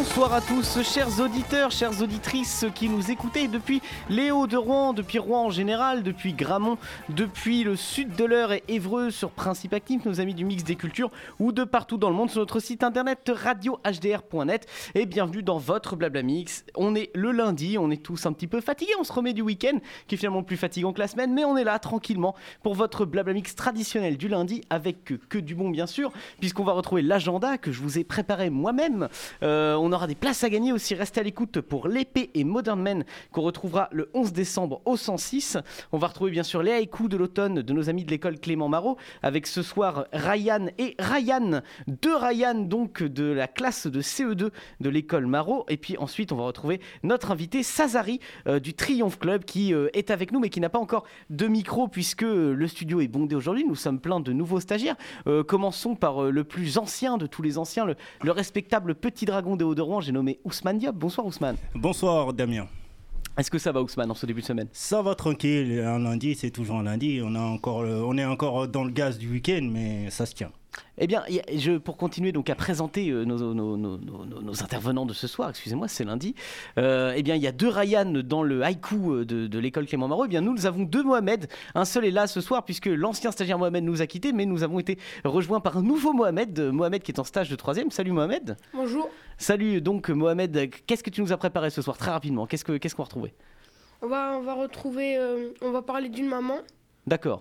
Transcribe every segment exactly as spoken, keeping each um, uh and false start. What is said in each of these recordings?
Bonsoir à tous, chers auditeurs, chères auditrices qui nous écoutez depuis les Hauts-de-Rouen, depuis Rouen en général, depuis Gramont, depuis le sud de l'Eure et Évreux sur Principe Actif, nos amis du Mix des Cultures, ou de partout dans le monde sur notre site internet radio h d r point net. Et bienvenue dans votre Blabla Mix. On est le lundi, on est tous un petit peu fatigués, on se remet du week-end qui est finalement plus fatigant que la semaine, mais on est là tranquillement pour votre Blabla Mix traditionnel du lundi avec que, que du bon bien sûr, puisqu'on va retrouver l'agenda que je vous ai préparé moi-même. Euh, on aura des places à gagner aussi, restez à l'écoute pour l'épée et Modern Men qu'on retrouvera le onze décembre au cent six. On va retrouver bien sûr les haïkus de l'automne de nos amis de l'école Clément Marot avec ce soir Ryan et Ryan, deux Ryan donc de la classe de C E deux de l'école Marot. Et puis ensuite on va retrouver notre invité Sazari euh, du Triomphe Club qui euh, est avec nous mais qui n'a pas encore de micro puisque le studio est bondé aujourd'hui. Nous sommes plein de nouveaux stagiaires. Euh, commençons par euh, le plus ancien de tous les anciens, le, le respectable petit dragon des Hauts-de-Rouen, j'ai nommé Ousmane Diop. Bonsoir Ousmane. Bonsoir Damien. Est-ce que ça va Ousmane en ce début de semaine? Ça va tranquille, un lundi c'est toujours un lundi, on, a encore, on est encore dans le gaz du week-end mais ça se tient. Eh bien, je, pour continuer donc à présenter euh, nos, nos, nos, nos, nos intervenants de ce soir, excusez-moi, c'est lundi, euh, eh bien, il y a deux Ryan dans le haïku de, de l'école Clément Marot. Eh bien, nous, nous avons deux Mohamed. Un seul est là ce soir puisque l'ancien stagiaire Mohamed nous a quittés, mais nous avons été rejoints par un nouveau Mohamed, Mohamed qui est en stage de troisième. Salut Mohamed. Bonjour. Salut donc Mohamed, qu'est-ce que tu nous as préparé ce soir très rapidement? Qu'est-ce, que, qu'est-ce qu'on va retrouver? On va, on va retrouver, euh, on va parler d'une maman. D'accord.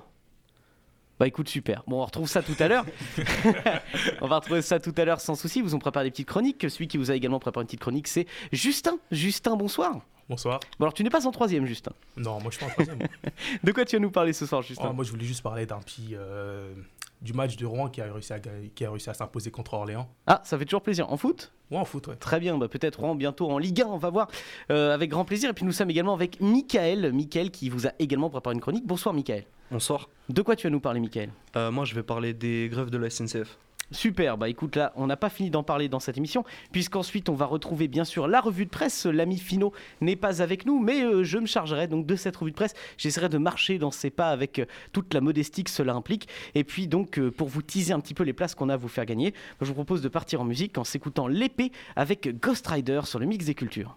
Bah écoute, super. Bon, on retrouve ça tout à l'heure. On va retrouver ça tout à l'heure sans souci. Vous ont préparé des petites chroniques. Celui qui vous a également préparé une petite chronique, c'est Justin. Justin, bonsoir. Bonsoir. Bon alors, tu n'es pas en troisième, Justin. Non, moi je suis pas en troisième. De quoi tu vas nous parler ce soir, Justin? Oh, moi je voulais juste parler d'un petit... Euh, du match de Rouen qui a réussi à, qui a réussi à s'imposer contre Orléans. Ah, ça fait toujours plaisir. En foot? Ouais, en foot, ouais. Très bien, bah peut-être Rouen bientôt en Ligue un, on va voir euh, avec grand plaisir. Et puis nous sommes également avec Mickaël. Mickaël qui vous a également préparé une chronique. Bonsoir Mickaël. Bonsoir. De quoi tu vas nous parler, Mickaël? euh, Moi je vais parler des grèves de la S N C F. Super, bah écoute là, on n'a pas fini d'en parler dans cette émission, puisqu'ensuite on va retrouver bien sûr la revue de presse. L'ami Finot n'est pas avec nous, mais euh, je me chargerai donc de cette revue de presse. J'essaierai de marcher dans ses pas avec euh, toute la modestie que cela implique. Et puis donc euh, pour vous teaser un petit peu les places qu'on a à vous faire gagner, je vous propose de partir en musique en s'écoutant l'épée avec Ghost Rider sur le Mix des Cultures.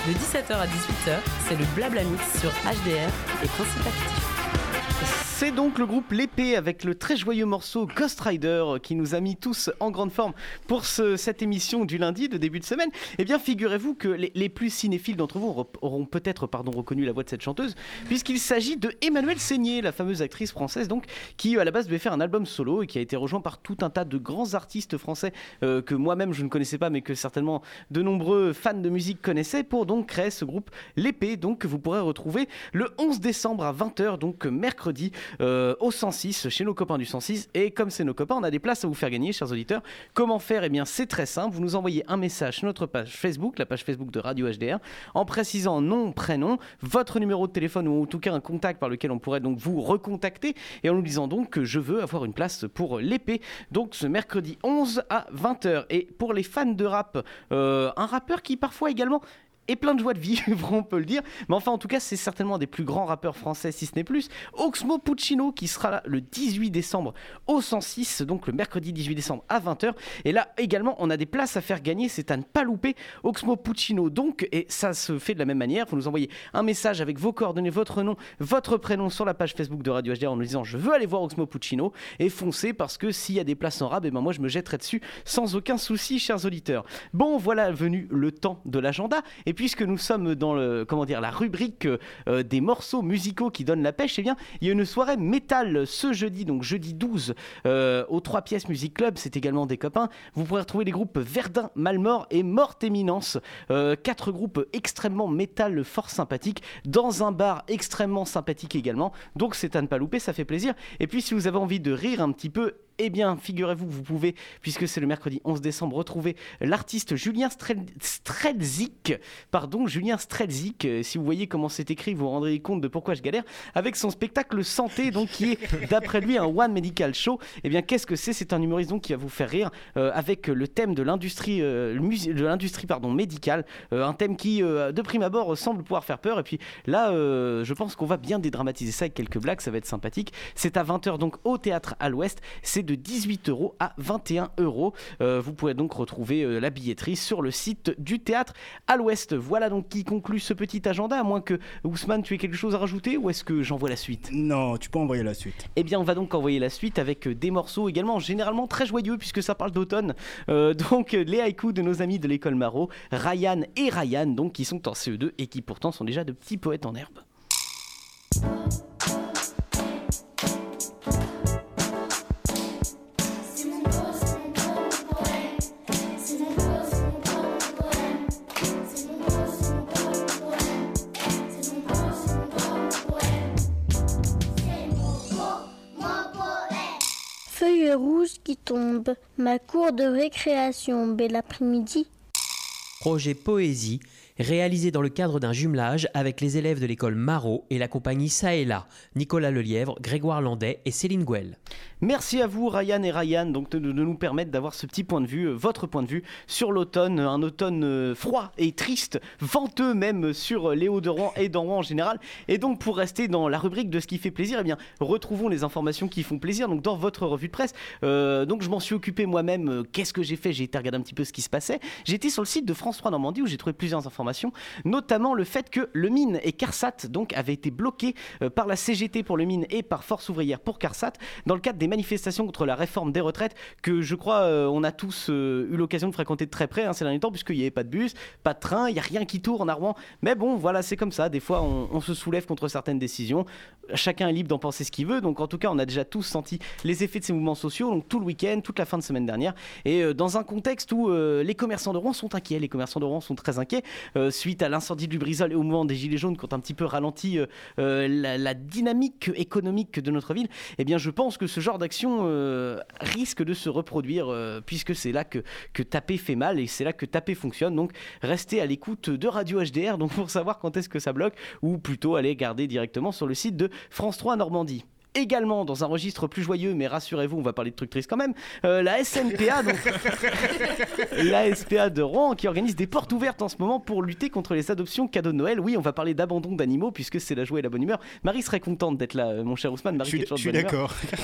De dix-sept heures à dix-huit heures, c'est le Blabla Mix sur H D R et Principe Actif. C'est donc le groupe L'Épée avec le très joyeux morceau Ghost Rider qui nous a mis tous en grande forme pour ce, cette émission du lundi de début de semaine. Eh bien, figurez-vous que les, les plus cinéphiles d'entre vous auront, auront peut-être pardon, reconnu la voix de cette chanteuse, puisqu'il s'agit de Emmanuelle Seigné, la fameuse actrice française donc, qui à la base devait faire un album solo et qui a été rejoint par tout un tas de grands artistes français euh, que moi-même je ne connaissais pas, mais que certainement de nombreux fans de musique connaissaient, pour donc créer ce groupe L'Épée, donc, que vous pourrez retrouver le onze décembre à vingt heures, donc mercredi, Euh, au cent six, chez nos copains du cent six. Et comme c'est nos copains, on a des places à vous faire gagner, chers auditeurs. Comment faire? Eh bien, c'est très simple. Vous nous envoyez un message sur notre page Facebook, la page Facebook de Radio H D R, en précisant nom, prénom, votre numéro de téléphone ou en tout cas un contact par lequel on pourrait donc vous recontacter, et en nous disant donc que je veux avoir une place pour L'Épée, donc ce mercredi onze à vingt heures. Et pour les fans de rap, euh, un rappeur qui parfois également et plein de joie de vivre, on peut le dire. Mais enfin, en tout cas, c'est certainement un des plus grands rappeurs français, si ce n'est plus. Oxmo Puccino, qui sera là le dix-huit décembre au cent six, donc le mercredi dix-huit décembre à vingt heures. Et là, également, on a des places à faire gagner. C'est à ne pas louper. Oxmo Puccino, donc, et ça se fait de la même manière. Vous nous envoyez un message avec vos coordonnées, votre nom, votre prénom sur la page Facebook de Radio H D R en nous disant « Je veux aller voir Oxmo Puccino » et foncez, parce que s'il y a des places en rab, eh ben moi, je me jetterai dessus sans aucun souci, chers auditeurs. Bon, voilà venu le temps de l'agenda. Et puisque nous sommes dans le, comment dire, la rubrique euh, des morceaux musicaux qui donnent la pêche, eh bien, il y a une soirée métal ce jeudi, donc jeudi douze, euh, au trois pièces Music Club. C'est également des copains. Vous pourrez retrouver les groupes Verdun, Malmort et Morte Éminence. Euh, quatre groupes extrêmement métal, fort sympathiques, dans un bar extrêmement sympathique également. Donc c'est à ne pas louper, ça fait plaisir. Et puis si vous avez envie de rire un petit peu, eh bien, figurez-vous que vous pouvez, puisque c'est le mercredi onze décembre, retrouver l'artiste Julien Strel- Strelzik, pardon, Julien Strelzik, euh, si vous voyez comment c'est écrit, vous vous rendrez compte de pourquoi je galère, avec son spectacle Santé, donc qui est, d'après lui, un One Medical Show. Eh bien, qu'est-ce que c'est? C'est un humoriste donc, qui va vous faire rire, euh, avec le thème de l'industrie, euh, mus- de l'industrie pardon, médicale, euh, un thème qui, euh, de prime abord, semble pouvoir faire peur. Et puis là, euh, je pense qu'on va bien dédramatiser ça avec quelques blagues, ça va être sympathique. C'est à vingt heures, donc, au Théâtre à l'Ouest. C'est de dix-huit euros à vingt et un euros. Euh, vous pourrez donc retrouver euh, la billetterie sur le site du Théâtre à l'Ouest. Voilà donc qui conclut ce petit agenda, à moins que Ousmane, tu aies quelque chose à rajouter, ou est-ce que j'envoie la suite? Non, tu peux envoyer la suite. Eh bien, on va donc envoyer la suite avec des morceaux également généralement très joyeux, puisque ça parle d'automne. Euh, donc, les haïkus de nos amis de l'école Marot, Ryan et Ryan, donc, qui sont en C E deux et qui pourtant sont déjà de petits poètes en herbe. Feuilles rouges qui tombent, ma cour de récréation, bel après-midi. Projet Poésie, réalisé dans le cadre d'un jumelage avec les élèves de l'école Marot et la compagnie Ça et Là, Nicolas Lelièvre, Grégoire Landais et Céline Gouel. Merci à vous Ryan et Ryan donc de, de nous permettre d'avoir ce petit point de vue, euh, votre point de vue sur l'automne, un automne euh, froid et triste, venteux même sur euh, les Hauts-de-Rouen et dans Rouen en général. Et donc pour rester dans la rubrique de ce qui fait plaisir, eh bien retrouvons les informations qui font plaisir donc dans votre revue de presse. Euh, donc je m'en suis occupé moi-même. Euh, qu'est-ce que j'ai fait? J'ai été regarder un petit peu ce qui se passait. J'ai été sur le site de France trois Normandie où j'ai trouvé plusieurs informations, notamment le fait que le Mine et CARSAT donc avaient été bloqués euh, par la C G T pour le Mine et par Force ouvrière pour CARSAT dans le cadre des manifestations contre la réforme des retraites que je crois euh, on a tous euh, eu l'occasion de fréquenter de très près hein, ces derniers temps, puisqu'il n'y avait pas de bus, pas de train, il n'y a rien qui tourne à Rouen. Mais bon, voilà, c'est comme ça. Des fois, on, on se soulève contre certaines décisions. Chacun est libre d'en penser ce qu'il veut. Donc, en tout cas, on a déjà tous senti les effets de ces mouvements sociaux, donc tout le week-end, toute la fin de semaine dernière. Et euh, dans un contexte où euh, les commerçants de Rouen sont inquiets, les commerçants de Rouen sont très inquiets euh, suite à l'incendie du Brisol et au mouvement des Gilets jaunes qui ont un petit peu ralenti euh, euh, la, la dynamique économique de notre ville. Eh bien, je pense que ce genre d'action euh, risque de se reproduire euh, puisque c'est là que, que taper fait mal et c'est là que taper fonctionne. Donc, restez à l'écoute de Radio H D R donc, pour savoir quand est-ce que ça bloque, ou plutôt aller garder directement sur le site de France trois Normandie. Également, dans un registre plus joyeux, mais rassurez-vous, on va parler de trucs tristes quand même, euh, la S N P A, donc la S P A de Rouen, qui organise des portes ouvertes en ce moment pour lutter contre les adoptions cadeaux de Noël. Oui, on va parler d'abandon d'animaux, puisque c'est la joie et la bonne humeur. Marie serait contente d'être là, mon cher Ousmane. Marie, je suis, qui est je suis d'accord.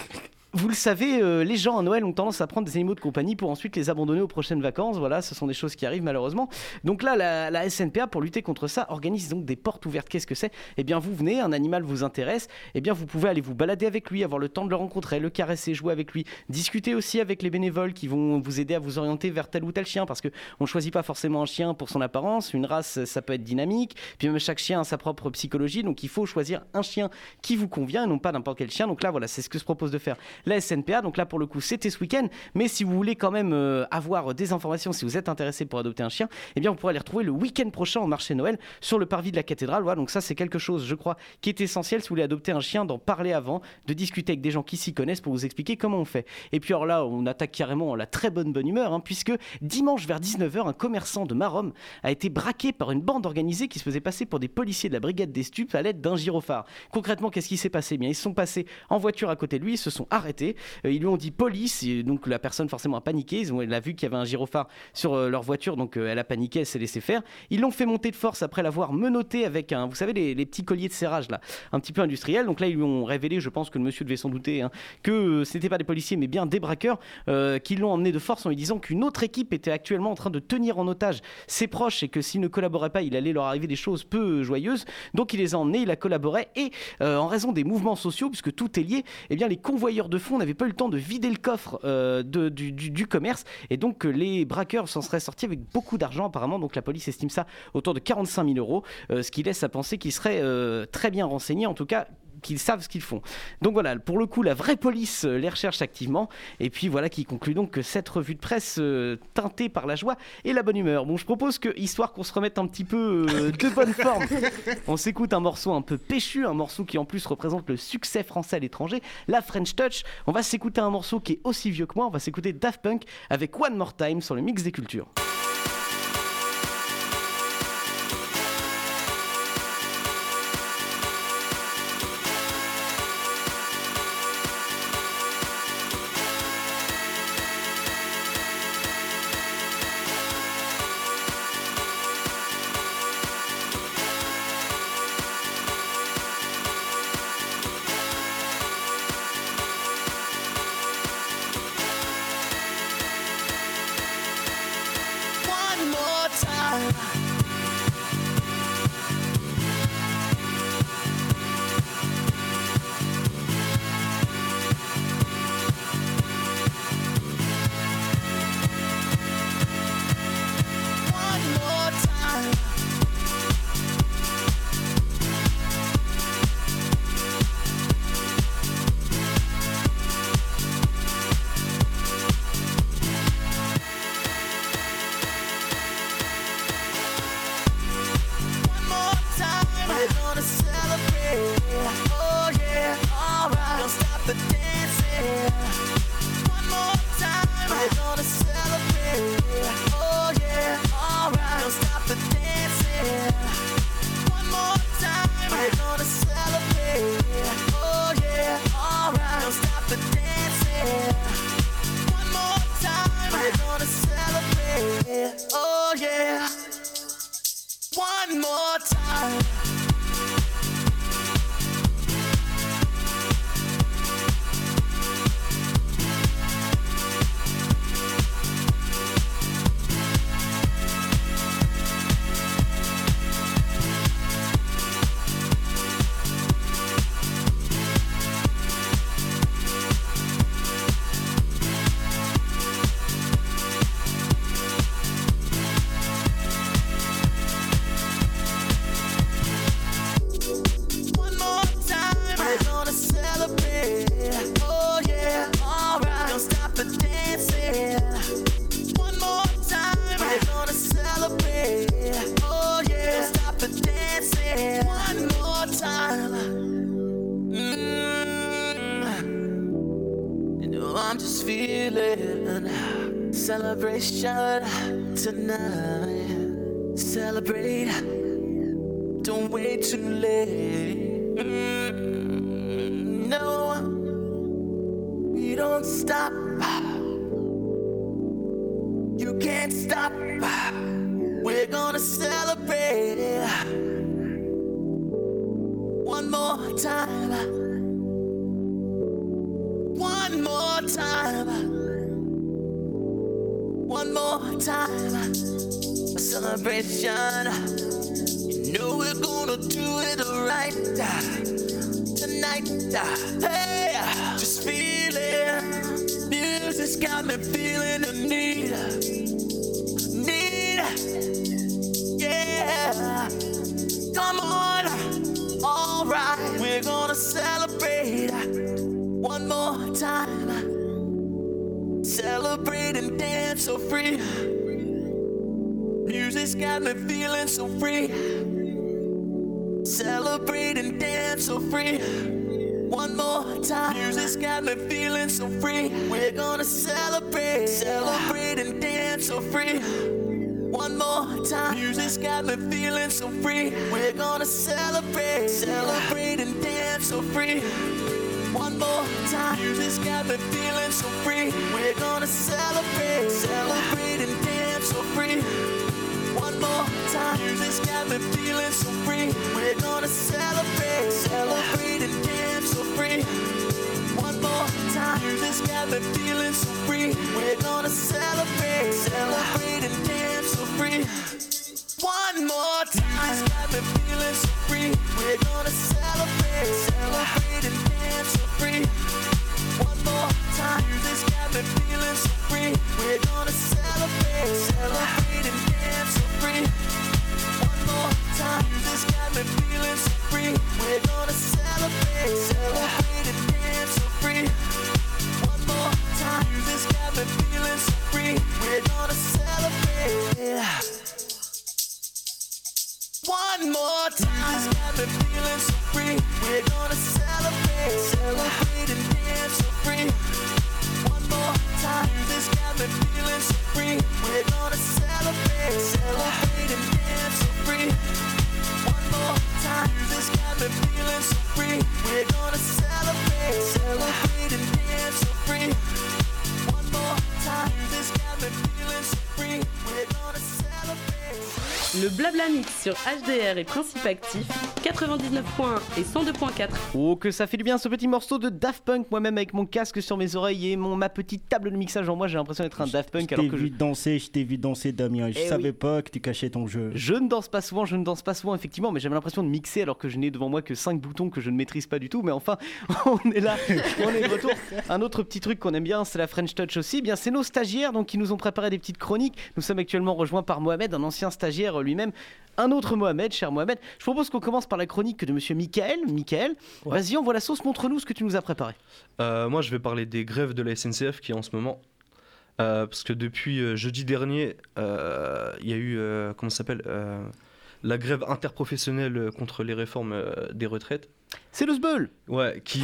Vous le savez, euh, les gens à Noël ont tendance à prendre des animaux de compagnie pour ensuite les abandonner aux prochaines vacances. Voilà, ce sont des choses qui arrivent malheureusement. Donc là, la, la S N P A, pour lutter contre ça, organise donc des portes ouvertes. Qu'est-ce que c'est ? Eh bien, vous venez, un animal vous intéresse, eh bien, vous pouvez aller vous balader avec lui, avoir le temps de le rencontrer, le caresser, jouer avec lui, discuter aussi avec les bénévoles qui vont vous aider à vous orienter vers tel ou tel chien, parce qu'on ne choisit pas forcément un chien pour son apparence. Une race, ça peut être dynamique. Puis même chaque chien a sa propre psychologie, donc il faut choisir un chien qui vous convient et non pas n'importe quel chien. Donc là, voilà, c'est ce que se propose de faire la S N P A. Donc là, pour le coup, c'était ce week-end. Mais si vous voulez quand même euh, avoir des informations, si vous êtes intéressé pour adopter un chien, eh bien, vous pourrez les retrouver le week-end prochain au marché Noël sur le parvis de la cathédrale. Voilà, donc ça, c'est quelque chose, je crois, qui est essentiel si vous voulez adopter un chien, d'en parler avant, de discuter avec des gens qui s'y connaissent pour vous expliquer comment on fait. Et puis alors là, on attaque carrément la très bonne bonne humeur, hein, puisque dimanche vers dix-neuf heures, un commerçant de Maromme a été braqué par une bande organisée qui se faisait passer pour des policiers de la brigade des stupes à l'aide d'un gyrophare. Concrètement, qu'est-ce qui s'est passé ? Eh bien, ils se sont passés en voiture à côté de lui, ils se sont arrêtés, euh, ils lui ont dit police, et donc la personne forcément a paniqué, ils ont, elle a vu qu'il y avait un gyrophare sur euh, leur voiture, donc euh, elle a paniqué, elle s'est laissée faire. Ils l'ont fait monter de force après l'avoir menotté avec un, vous savez, les, les petits colliers de serrage là, un petit peu industriel. Donc là, ils lui ont révélé, je pense que le monsieur devait s'en douter, hein, que euh, ce n'étaient pas des policiers, mais bien des braqueurs euh, qui l'ont emmené de force en lui disant qu'une autre équipe était actuellement en train de tenir en otage ses proches et que s'ils ne collaboraient pas, il allait leur arriver des choses peu joyeuses. Donc il les a emmenés, il a collaboré et euh, en raison des mouvements sociaux, puisque tout est lié, eh bien les convoyeurs de fonds n'avaient pas eu le temps de vider le coffre euh, de, du, du, du commerce et donc euh, les braqueurs s'en seraient sortis avec beaucoup d'argent apparemment. Donc la police estime ça autour de quarante-cinq mille euros, euh, ce qui laisse à penser qu'ils seraient euh, très bien renseignés, en tout cas qu'ils savent ce qu'ils font. Donc voilà, pour le coup, la vraie police euh, les recherche activement. Et puis voilà qui conclut donc que cette revue de presse euh, teintée par la joie et la bonne humeur. Bon, je propose que, histoire qu'on se remette un petit peu euh, de bonne forme, on s'écoute un morceau un peu péchu, un morceau qui en plus représente le succès français à l'étranger, la French Touch. On va s'écouter un morceau qui est aussi vieux que moi, on va s'écouter Daft Punk avec One More Time sur le Mix des Cultures. Celebration tonight. Celebrate. Don't wait too late. Mm, no, we don't stop. You can't stop. We're gonna celebrate one more time. One more One more time, a celebration. You know we're gonna do it right tonight. Hey, just feel it. Music's got me feeling the need, need. Yeah, come on, alright. We're gonna celebrate one more time. Celebrate and dance so free. Music's got me feeling so free. Celebrate and dance so free. One more time. Music's got me feeling so free. We're gonna celebrate, celebrate and dance so free. One more time. Music's got me feeling so free. We're gonna celebrate, celebrate and dance so free. One more time. Music's got me feeling so free. We're gonna celebrate, celebrate and dance so free. One more time. Music's got me feeling so free. We're gonna celebrate, celebrate and dance so free. One more time. Music's got me feeling so free. We're gonna celebrate, celebrate and dance so free. One more time. Music's got me feeling so free. We're gonna celebrate, celebrate and dance so free. One more time. Music's got me feeling so free. We're gonna celebrate, celebrate and dance so free. One more time. Music's got me feeling so free. We're gonna celebrate, celebrate and dance so free. One more time. Music's got me feeling so free. We're gonna celebrate. One more time. Music's got me feeling so free. We're gonna celebrate, celebrate and dance so free. One more time. Music's got me feeling so free. We're gonna celebrate, celebrate and dance so free. One more time. Music's got me feeling so free. We're gonna celebrate, celebrate and dance so free. One more time. Music's got me feeling so free. We're gonna celebrate. Le Blabla Mix sur H D R et Principe Actif, quatre-vingt-dix-neuf point un et cent deux point quatre. Oh, que ça fait du bien ce petit morceau de Daft Punk, moi-même avec mon casque sur mes oreilles et mon, ma petite table de mixage en moi, j'ai l'impression d'être un Daft Punk. Je alors t'ai que vu je... danser, je t'ai vu danser Damien, je Eh savais oui. pas que tu cachais ton jeu. Je ne danse pas souvent, je ne danse pas souvent effectivement, mais j'avais l'impression de mixer alors que je n'ai devant moi que cinq boutons que je ne maîtrise pas du tout. Mais enfin, on est là, on est de retour. Un autre petit truc qu'on aime bien, c'est la French Touch aussi. Eh bien, c'est nos stagiaires donc qui nous ont préparé des petites chroniques. Nous sommes actuellement rejoints par Mohamed, un ancien stagiaire lui-même. Un autre Mohamed, cher Mohamed. Je propose qu'on commence par la chronique de monsieur Michael. Michael, Ouais. vas-y, envoie la sauce, montre-nous ce que tu nous as préparé. Euh, moi, je vais parler des grèves de la S N C F qui est en ce moment. Euh, parce que depuis euh, jeudi dernier, euh, il y a eu, euh, comment ça s'appelle euh, la grève interprofessionnelle contre les réformes euh, des retraites. C'est le sbeul. Ouais, qui...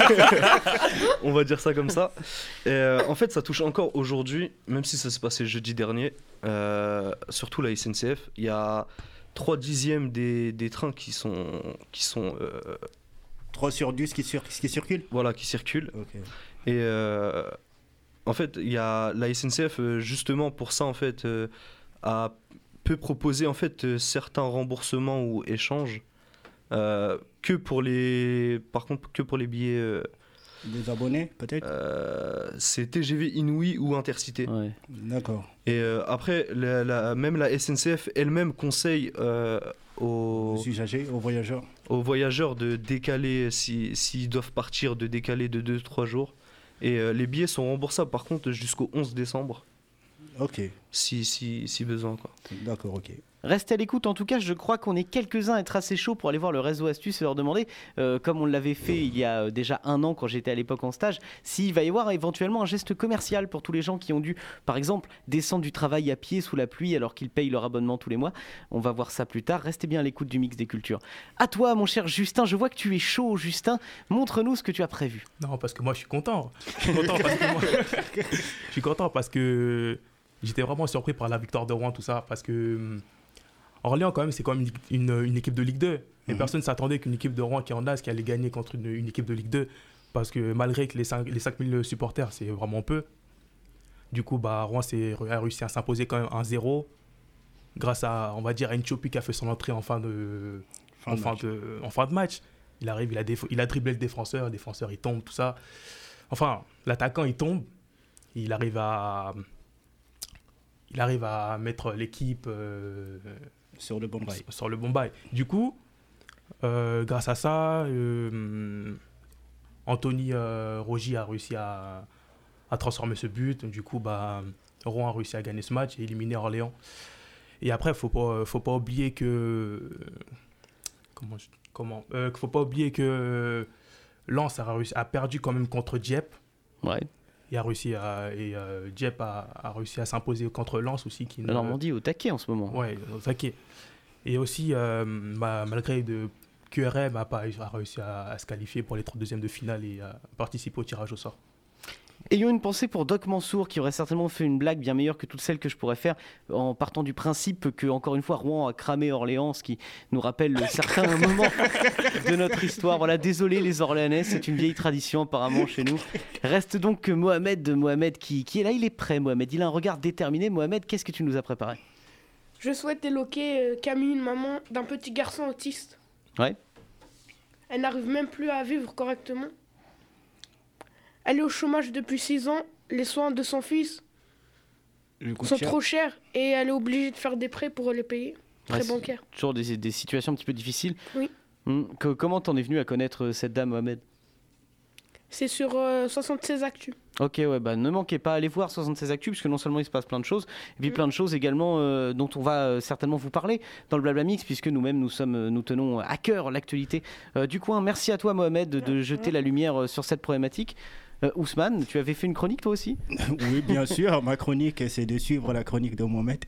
on va dire ça comme ça. Et, euh, en fait, ça touche encore aujourd'hui, même si ça s'est passé jeudi dernier, euh, surtout la S N C F. Il y a trois dixièmes des, des trains qui sont... Qui sont euh, trois sur dix qui, sur, qui circulent Voilà, qui circulent. Ok. Et euh, en fait, il y a la S N C F, euh, justement pour ça, en fait, euh, a, peut proposer en fait, euh, certains remboursements ou échanges euh, que pour les... Par contre, que pour les billets... Euh, Des abonnés, peut-être euh, c'est T G V Inouï ou Intercité. Ouais. D'accord. Et euh, après, la, la, même la S N C F elle-même conseille euh, aux, Aux usagers, aux voyageurs. aux voyageurs de décaler, si- s'ils doivent partir, de décaler de deux trois jours. Et euh, les billets sont remboursables par contre jusqu'au onze décembre, Ok, si, si, si besoin, quoi. d'accord, ok. Restez à l'écoute, en tout cas je crois qu'on est quelques-uns à être assez chauds pour aller voir le réseau Astuce et leur demander, euh, comme on l'avait fait il y a euh, déjà un an quand j'étais à l'époque en stage, s'il va y avoir éventuellement un geste commercial pour tous les gens qui ont dû, par exemple, descendre du travail à pied sous la pluie alors qu'ils payent leur abonnement tous les mois. On va voir ça plus tard, restez bien à l'écoute du Mix des Cultures. À toi mon cher Justin, je vois que tu es chaud Justin, montre-nous ce que tu as prévu. Non, parce que moi, je suis content. Je suis content parce que, moi- je suis content parce que j'étais vraiment surpris par la victoire de Rouen, tout ça. Parce que hum, Orléans, quand même, c'est quand même une, une- une équipe de Ligue deux. Et Mhm. personne ne s'attendait qu'une équipe de Rouen qui est en A S qui allait gagner contre une, une équipe de Ligue deux. Parce que malgré que les cinq, les cinq mille supporters, c'est vraiment peu. Du coup, bah, Rouen s'est- a réussi à s'imposer quand même un zéro. Grâce à, on va dire, à Nchopi qui a fait son entrée en fin de, Fin en, de fin match. de, en fin de match. Il arrive, il a, déf- il a dribblé le défenseur, le défenseur il tombe, tout ça. Enfin, l'attaquant il tombe, il arrive à, il arrive à mettre l'équipe euh, sur le bon bail. Sur le bon bail. Du coup, euh, grâce à ça, euh, Anthony euh, Rogy a réussi à, à transformer ce but. Du coup, bah, Rouen a réussi à gagner ce match et éliminer Orléans. Et après, il ne faut pas, faut pas oublier que... Comment, comment euh, faut pas oublier que Lens a, réussi, a perdu quand même contre Dieppe. Ouais. Et, a réussi à, et euh, Dieppe a, a réussi à s'imposer contre Lens aussi. Qui La Normandie au taquet en ce moment. Ouais, au taquet. Et aussi, euh, bah, malgré de, Q R M a, pas, a réussi à, à se qualifier pour les trente-deuxièmes de finale et à participer au tirage au sort. Ayons une pensée pour Doc Mansour qui aurait certainement fait une blague bien meilleure que toutes celles que je pourrais faire en partant du principe que, encore une fois, Rouen a cramé Orléans, ce qui nous rappelle certains moments de notre histoire. Voilà, désolé les Orléanais, c'est une vieille tradition apparemment chez nous. Reste donc Mohamed, Mohamed qui, qui est là, il est prêt Mohamed, il a un regard déterminé. Mohamed, qu'est-ce que tu nous as préparé ? Je souhaite éloquer Camille, une maman d'un petit garçon autiste. Ouais. Elle n'arrive même plus à vivre correctement. Elle est au chômage depuis six ans. Les soins de son fils sont cher. trop chers et elle est obligée de faire des prêts pour les payer. Prêts ouais, bancaires. Toujours des, des situations un petit peu difficiles. Oui. Hum, que, comment t'en es venu à connaître cette dame, Mohamed ? C'est sur euh, soixante-seize Actu. Ok, ouais, bah ne manquez pas, allez voir soixante-seize Actu, puisque non seulement il se passe plein de choses, et puis mmh. plein de choses également euh, dont on va euh, certainement vous parler dans le Blabla Mix, puisque nous-mêmes nous, sommes, euh, nous tenons à cœur l'actualité euh, du coin. Merci à toi, Mohamed, de, de jeter mmh. la lumière euh, sur cette problématique. Euh, Ousmane, tu avais fait une chronique toi aussi ? Oui, bien sûr. Ma chronique, c'est de suivre la chronique de Mohamed.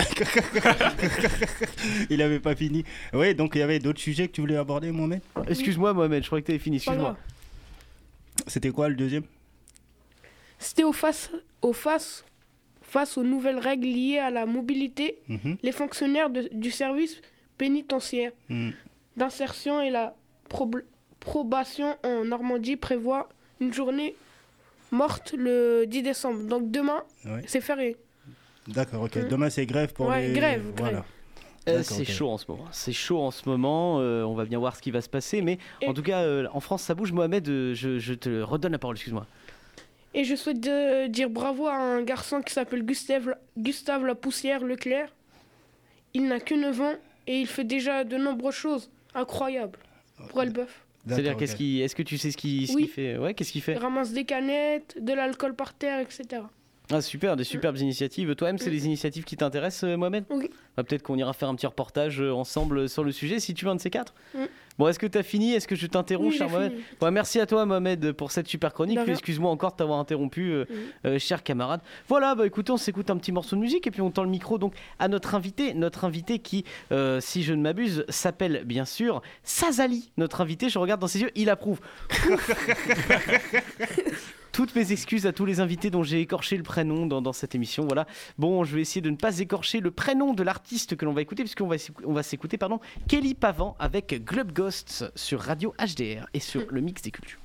Il n'avait pas fini. Oui, donc il y avait d'autres sujets que tu voulais aborder, Mohamed ? Excuse-moi, Mohamed, je croyais que tu avais fini. Excuse-moi. C'était quoi le deuxième ? C'était au face, au face, face aux nouvelles règles liées à la mobilité, mmh. les fonctionnaires de, du service pénitentiaire mmh. d'insertion et la prob- probation en Normandie prévoient une journée morte le dix décembre. Donc demain, ouais. c'est férié. D'accord, ok. Mmh. Demain, c'est grève pour ouais, les... grève, voilà. grève. Euh, c'est okay. chaud en ce moment. C'est chaud en ce moment. Euh, on va bien voir ce qui va se passer. Mais et en tout cas, euh, en France, ça bouge. Mohamed, euh, je, je te redonne la parole. Excuse-moi. Et je souhaite de dire bravo à un garçon qui s'appelle Gustave, Gustave Lapoussière Leclerc. Il n'a que neuf ans et il fait déjà de nombreuses choses incroyables pour Elbeuf. C'est-à-dire, qu'est-ce qu'il, est-ce que tu sais ce qu'il, ce oui. qu'il fait ? Ouais, qu'est-ce qu'il fait ? Il ramasse des canettes, de l'alcool par terre, et cetera. Ah super, des superbes mmh. initiatives. Toi-même, c'est des initiatives qui t'intéressent, Mohamed ? Oui. Bah, peut-être qu'on ira faire un petit reportage ensemble sur le sujet, si tu veux un de ces quatre. Mmh. Bon, est-ce que tu as fini ? Est-ce que je t'interromps, oui, cher Mohamed ? Ouais, merci à toi, Mohamed, pour cette super chronique. Puis, excuse-moi encore de t'avoir interrompu, euh, mmh. euh, cher camarade. Voilà, bah écoutez, on s'écoute un petit morceau de musique et puis on tend le micro donc à notre invité, notre invité qui, euh, si je ne m'abuse, s'appelle bien sûr Sazali. Notre invité, je regarde dans ses yeux, il approuve. Toutes mes excuses à tous les invités dont j'ai écorché le prénom dans, dans cette émission. Voilà. Bon, je vais essayer de ne pas écorcher le prénom de l'artiste que l'on va écouter, puisqu'on va, on va s'écouter pardon, Kelly Pavan avec Globe Ghosts sur Radio H D R et sur le Mix des Cultures.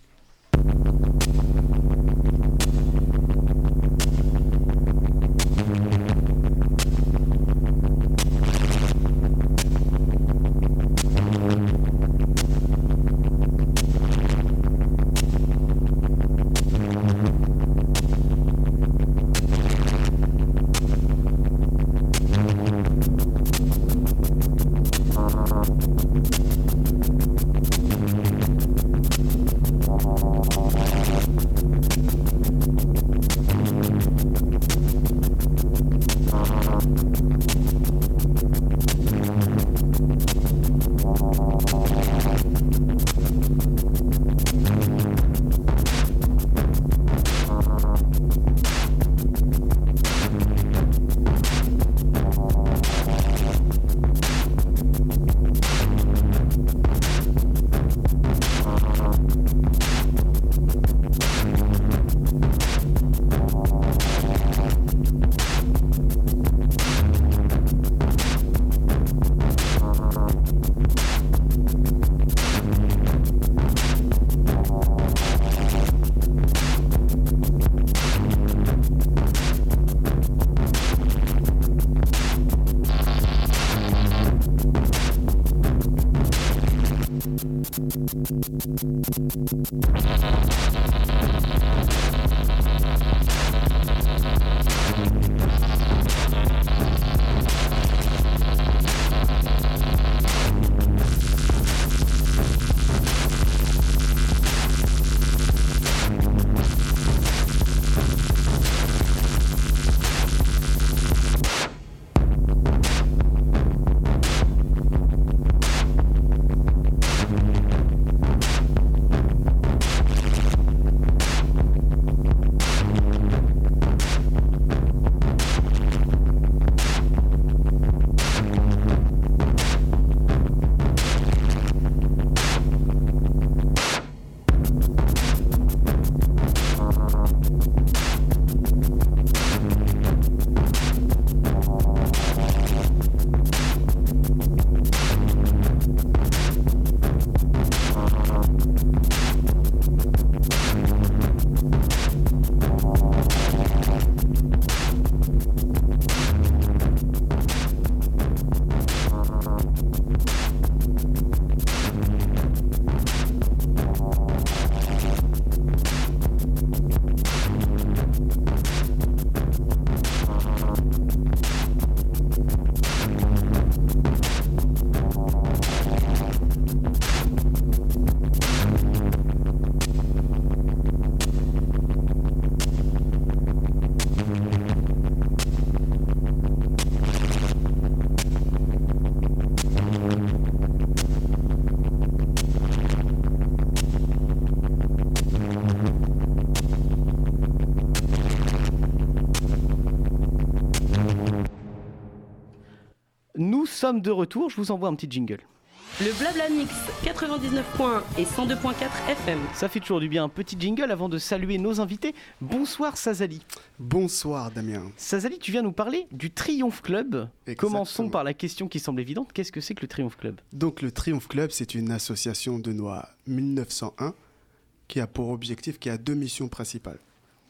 nous sommes de retour. Je vous envoie un petit jingle. Le Blabla Mix quatre-vingt-dix-neuf point un et cent deux point quatre F M. Ça fait toujours du bien, un petit jingle avant de saluer nos invités. Bonsoir Sazali. Bonsoir Damien. Sazali, tu viens nous parler du Triomphe Club. Exactement. Commençons par la question qui semble évidente. Qu'est-ce que c'est que le Triomphe Club ? Donc le Triomphe Club, c'est une association de loi mille neuf cent un qui a pour objectif, qui a deux missions principales.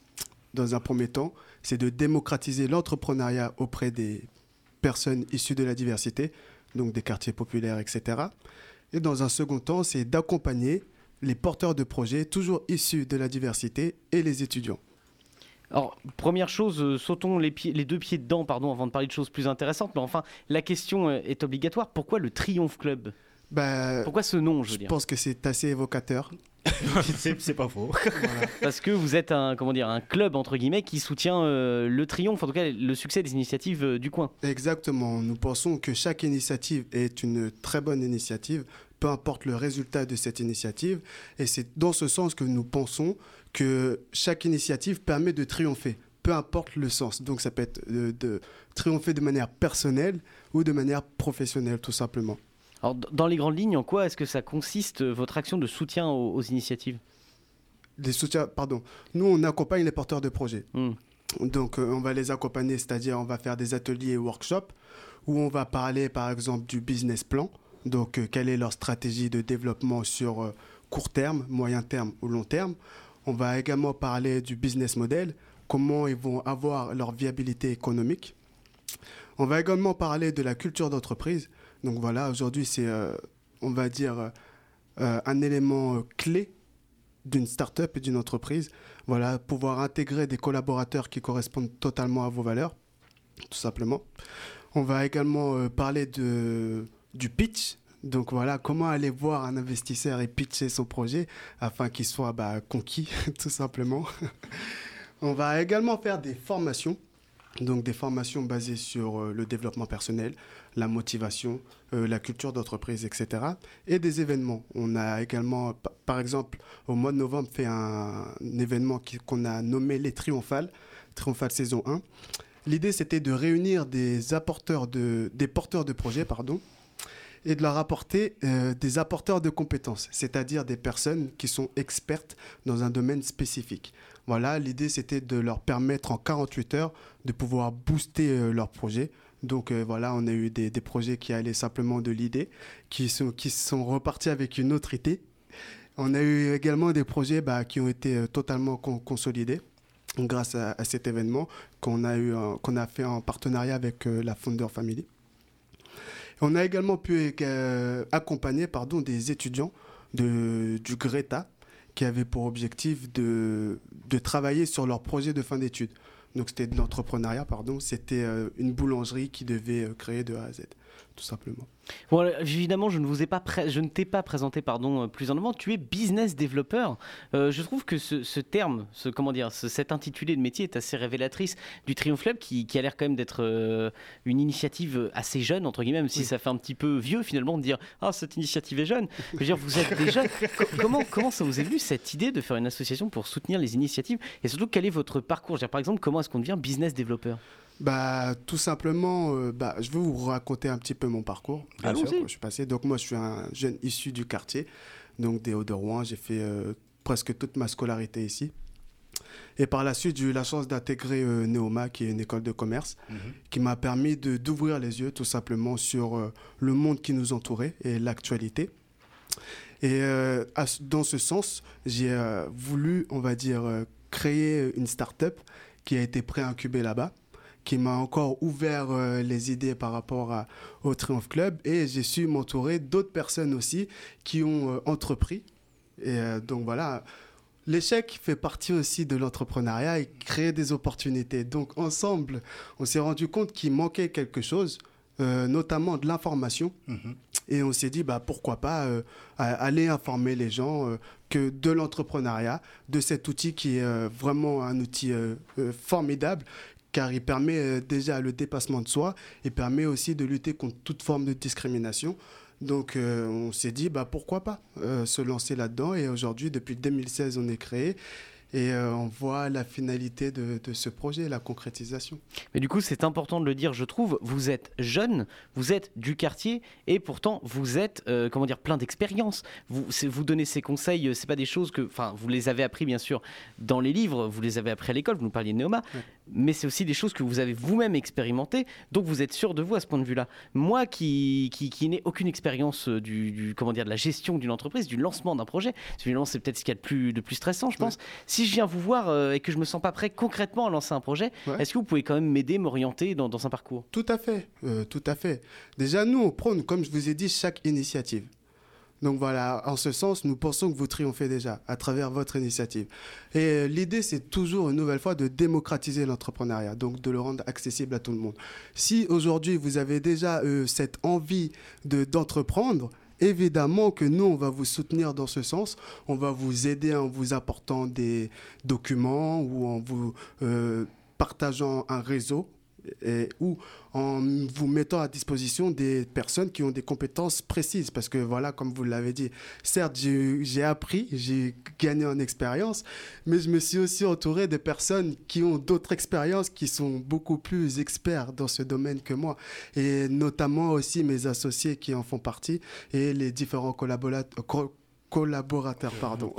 Dans un premier temps, c'est de démocratiser l'entrepreneuriat auprès des personnes issues de la diversité, donc des quartiers populaires, et cetera. Et dans un second temps, c'est d'accompagner les porteurs de projets, toujours issus de la diversité, et les étudiants. Alors, première chose, euh, sautons les, pieds, les deux pieds dedans, pardon, avant de parler de choses plus intéressantes. Mais enfin, la question euh, est obligatoire. Pourquoi le Triomphe Club ? Bah, Pourquoi ce nom, je veux je dire ? pense que c'est assez évocateur. c'est, c'est pas faux. Voilà. Parce que vous êtes un, comment dire, un club, entre guillemets, qui soutient euh, le triomphe, en tout cas le succès des initiatives euh, du coin. Exactement. Nous pensons que chaque initiative est une très bonne initiative, peu importe le résultat de cette initiative. Et c'est dans ce sens que nous pensons que chaque initiative permet de triompher, peu importe le sens. Donc ça peut être de, de triompher de manière personnelle ou de manière professionnelle, tout simplement. Alors, dans les grandes lignes, en quoi est-ce que ça consiste, euh, votre action de soutien aux, aux initiatives ? Des soutiens, pardon. Nous, on accompagne les porteurs de projets. Mmh. Donc, euh, on va les accompagner, c'est-à-dire on va faire des ateliers et workshops où on va parler, par exemple, du business plan. Donc, euh, quelle est leur stratégie de développement sur euh, court terme, moyen terme ou long terme. On va également parler du business model, comment ils vont avoir leur viabilité économique. On va également parler de la culture d'entreprise. Donc voilà, aujourd'hui, c'est, euh, on va dire, euh, un élément euh, clé d'une start-up et d'une entreprise. Voilà, pouvoir intégrer des collaborateurs qui correspondent totalement à vos valeurs, tout simplement. On va également euh, parler de, du pitch. Donc voilà, comment aller voir un investisseur et pitcher son projet afin qu'il soit bah, conquis, tout simplement. On va également faire des formations. Donc des formations basées sur euh, le développement personnel, la motivation, euh, la culture d'entreprise, et cetera. Et des événements. On a également, p- par exemple, au mois de novembre, fait un, un événement qui, qu'on a nommé les Triomphales, Triomphales saison un. L'idée, c'était de réunir des, apporteurs de, des porteurs de projets, pardon, et de leur apporter euh, des apporteurs de compétences, c'est-à-dire des personnes qui sont expertes dans un domaine spécifique. Voilà, l'idée, c'était de leur permettre en quarante-huit heures de pouvoir booster euh, leur projet. Donc euh, voilà, on a eu des, des projets qui allaient simplement de l'idée, qui sont, qui sont repartis avec une autre idée. On a eu également des projets bah, qui ont été euh, totalement con- consolidés grâce à, à cet événement qu'on a, eu, euh, qu'on a fait en partenariat avec euh, la Founder Family. On a également pu euh, accompagner pardon, des étudiants de, du Greta qui avaient pour objectif de, de travailler sur leur projet de fin d'études. Donc c'était de l'entrepreneuriat, pardon. C'était euh, une boulangerie qui devait euh, créer de A à Z, tout simplement. Bon, évidemment, je ne vous ai pas pré- je ne t'ai pas présenté pardon plus en avant. Tu es business developer. Euh, je trouve que ce, ce terme, ce comment dire, ce, cet intitulé de métier est assez révélatrice du Triomphe Club, qui, qui a l'air quand même d'être euh, une initiative assez jeune entre guillemets, même si oui. Ça fait un petit peu vieux finalement de dire ah cette initiative est jeune. Je veux dire, vous êtes des jeunes. comment comment ça vous est venu cette idée de faire une association pour soutenir les initiatives et surtout quel est votre parcours? Je veux dire, par exemple, comment est-ce qu'on devient business developer? Bah, tout simplement, euh, bah, je vais vous raconter un petit peu mon parcours. Bien Allons-y. sûr, je suis passé. Donc moi, je suis un jeune issu du quartier, donc des Hauts-de-Rouen. J'ai fait euh, presque toute ma scolarité ici. Et par la suite, j'ai eu la chance d'intégrer euh, Neoma, qui est une école de commerce, mm-hmm. qui m'a permis de, d'ouvrir les yeux tout simplement sur euh, le monde qui nous entourait et l'actualité. Et euh, à, dans ce sens, j'ai euh, voulu, on va dire, euh, créer une start-up qui a été pré-incubée là-bas, qui m'a encore ouvert euh, les idées par rapport à, au Triomphe Club, et j'ai su m'entourer d'autres personnes aussi qui ont euh, entrepris. Et euh, donc voilà, l'échec fait partie aussi de l'entrepreneuriat et créer des opportunités. Donc ensemble, on s'est rendu compte qu'il manquait quelque chose, euh, notamment de l'information. Mm-hmm. Et on s'est dit, bah, pourquoi pas euh, aller informer les gens euh, que de l'entrepreneuriat, de cet outil qui est euh, vraiment un outil euh, euh, formidable, car il permet euh, déjà le dépassement de soi et permet aussi de lutter contre toute forme de discrimination. Donc euh, on s'est dit, bah, pourquoi pas euh, se lancer là-dedans. Et aujourd'hui, depuis deux mille seize, on est créé. et euh, on voit la finalité de, de ce projet, la concrétisation. Mais du coup, c'est important de le dire, je trouve. Vous êtes jeune, vous êtes du quartier, et pourtant vous êtes, euh, comment dire, plein d'expérience. Vous, vous donnez ces conseils, c'est pas des choses que, enfin, vous les avez appris bien sûr dans les livres, vous les avez appris à l'école. Vous nous parliez de Neoma, ouais. Mais c'est aussi des choses que vous avez vous-même expérimentées. Donc vous êtes sûr de vous à ce point de vue-là. Moi, qui qui, qui n'ai aucune expérience du, du comment dire de la gestion d'une entreprise, du lancement d'un projet, finalement c'est peut-être ce qu'il y a de plus de plus stressant, je pense. Ouais. Si je viens vous voir euh, et que je me sens pas prêt concrètement à lancer un projet, ouais. Est-ce que vous pouvez quand même m'aider, m'orienter dans, dans un parcours ? Tout à fait, euh, tout à fait. Déjà, nous, on prône, comme je vous ai dit, chaque initiative. Donc voilà, en ce sens, nous pensons que vous triomphez déjà à travers votre initiative. Et euh, l'idée, c'est toujours une nouvelle fois de démocratiser l'entrepreneuriat, donc de le rendre accessible à tout le monde. Si aujourd'hui, vous avez déjà euh, cette envie de, d'entreprendre, évidemment que nous, on va vous soutenir dans ce sens. On va vous aider en vous apportant des documents ou en vous euh, partageant un réseau et, ou en vous mettant à disposition des personnes qui ont des compétences précises. Parce que voilà, comme vous l'avez dit, certes, j'ai, j'ai appris, j'ai gagné en expérience, mais je me suis aussi entouré de personnes qui ont d'autres expériences, qui sont beaucoup plus experts dans ce domaine que moi. Et notamment aussi mes associés qui en font partie et les différents collaborateurs. collaborateurs, pardon.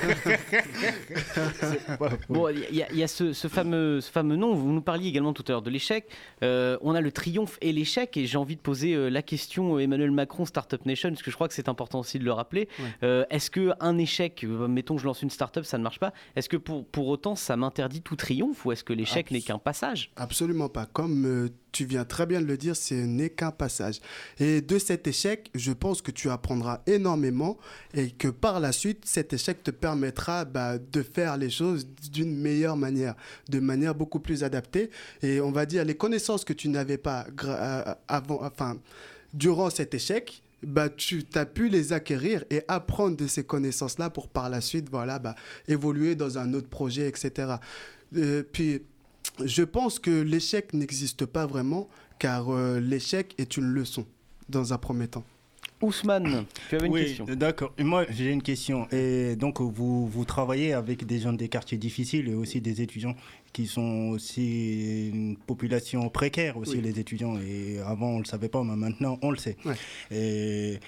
Bon, il y, y a ce, ce, fameux, ce fameux nom, vous nous parliez également tout à l'heure de l'échec. Euh, on a le triomphe et l'échec, et j'ai envie de poser euh, la question Emmanuel Macron, Startup Nation, parce que je crois que c'est important aussi de le rappeler. Ouais. Euh, est-ce qu'un échec, euh, mettons que je lance une startup, ça ne marche pas, est-ce que pour, pour autant ça m'interdit tout triomphe, ou est-ce que l'échec Abs- n'est qu'un passage ? Absolument pas. Comme euh, tu viens très bien de le dire, ce n'est qu'un passage. Et de cet échec, je pense que tu apprendras énormément, et que par la suite, cet échec te permettra bah, de faire les choses d'une meilleure manière, de manière beaucoup plus adaptée. Et on va dire, les connaissances que tu n'avais pas gra- avant, enfin, durant cet échec, bah, tu as pu les acquérir et apprendre de ces connaissances-là pour par la suite voilà, bah, évoluer dans un autre projet, et cetera. Euh, puis, je pense que l'échec n'existe pas vraiment, car euh, l'échec est une leçon, dans un premier temps. Ousmane, tu avais une oui, question. D'accord. Moi, j'ai une question. Et donc, vous, vous travaillez avec des gens des quartiers difficiles et aussi des étudiants qui sont aussi une population précaire, aussi oui. Les étudiants. Et avant, on ne le savait pas, mais maintenant, on le sait. Ouais. Et...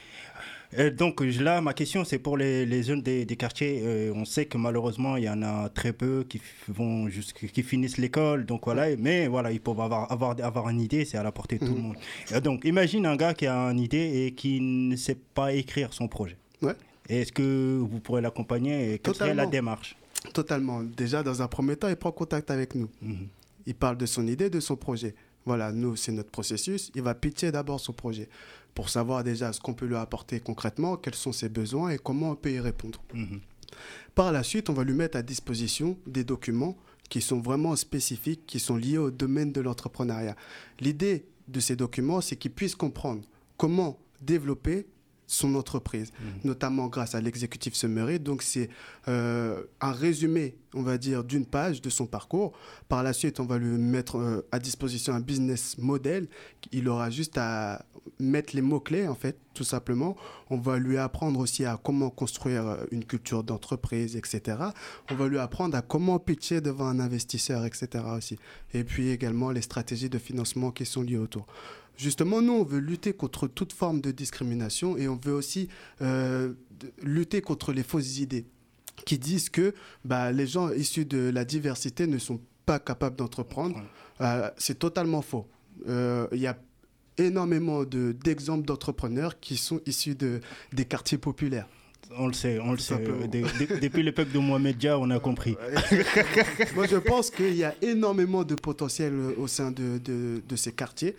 Et donc là, ma question, c'est pour les, les jeunes des, des quartiers. Euh, on sait que malheureusement, il y en a très peu qui, vont jusqu', qui finissent l'école. Donc voilà, mais voilà, ils peuvent avoir, avoir, avoir une idée, c'est à la portée de mmh. tout le monde. Et donc, imagine un gars qui a une idée et qui ne sait pas écrire son projet. Ouais. Est-ce que vous pourrez l'accompagner et quelle serait la démarche ? Totalement. Déjà, dans un premier temps, il prend contact avec nous. Mmh. Il parle de son idée, de son projet. Voilà, nous, c'est notre processus. Il va pitcher d'abord son projet pour savoir déjà ce qu'on peut lui apporter concrètement, quels sont ses besoins et comment on peut y répondre. Mmh. Par la suite, on va lui mettre à disposition des documents qui sont vraiment spécifiques, qui sont liés au domaine de l'entrepreneuriat. L'idée de ces documents, c'est qu'il puisse comprendre comment développer son entreprise, mmh. notamment grâce à l'executive summary. Donc, c'est euh, un résumé, on va dire, d'une page de son parcours. Par la suite, on va lui mettre euh, à disposition un business model. Il aura juste à mettre les mots-clés, en fait, tout simplement. On va lui apprendre aussi à comment construire une culture d'entreprise, et cetera. On va lui apprendre à comment pitcher devant un investisseur, et cetera aussi. Et puis également les stratégies de financement qui sont liées autour. Justement, nous, on veut lutter contre toute forme de discrimination et on veut aussi euh, lutter contre les fausses idées qui disent que bah, les gens issus de la diversité ne sont pas capables d'entreprendre. Euh, c'est totalement faux. Euh, il y a énormément de, d'exemples d'entrepreneurs qui sont issus de, des quartiers populaires. On le sait, on le sait. De, de, depuis l'époque de Mohamed Dia, on a compris. Moi, je pense qu'il y a énormément de potentiel au sein de, de, de ces quartiers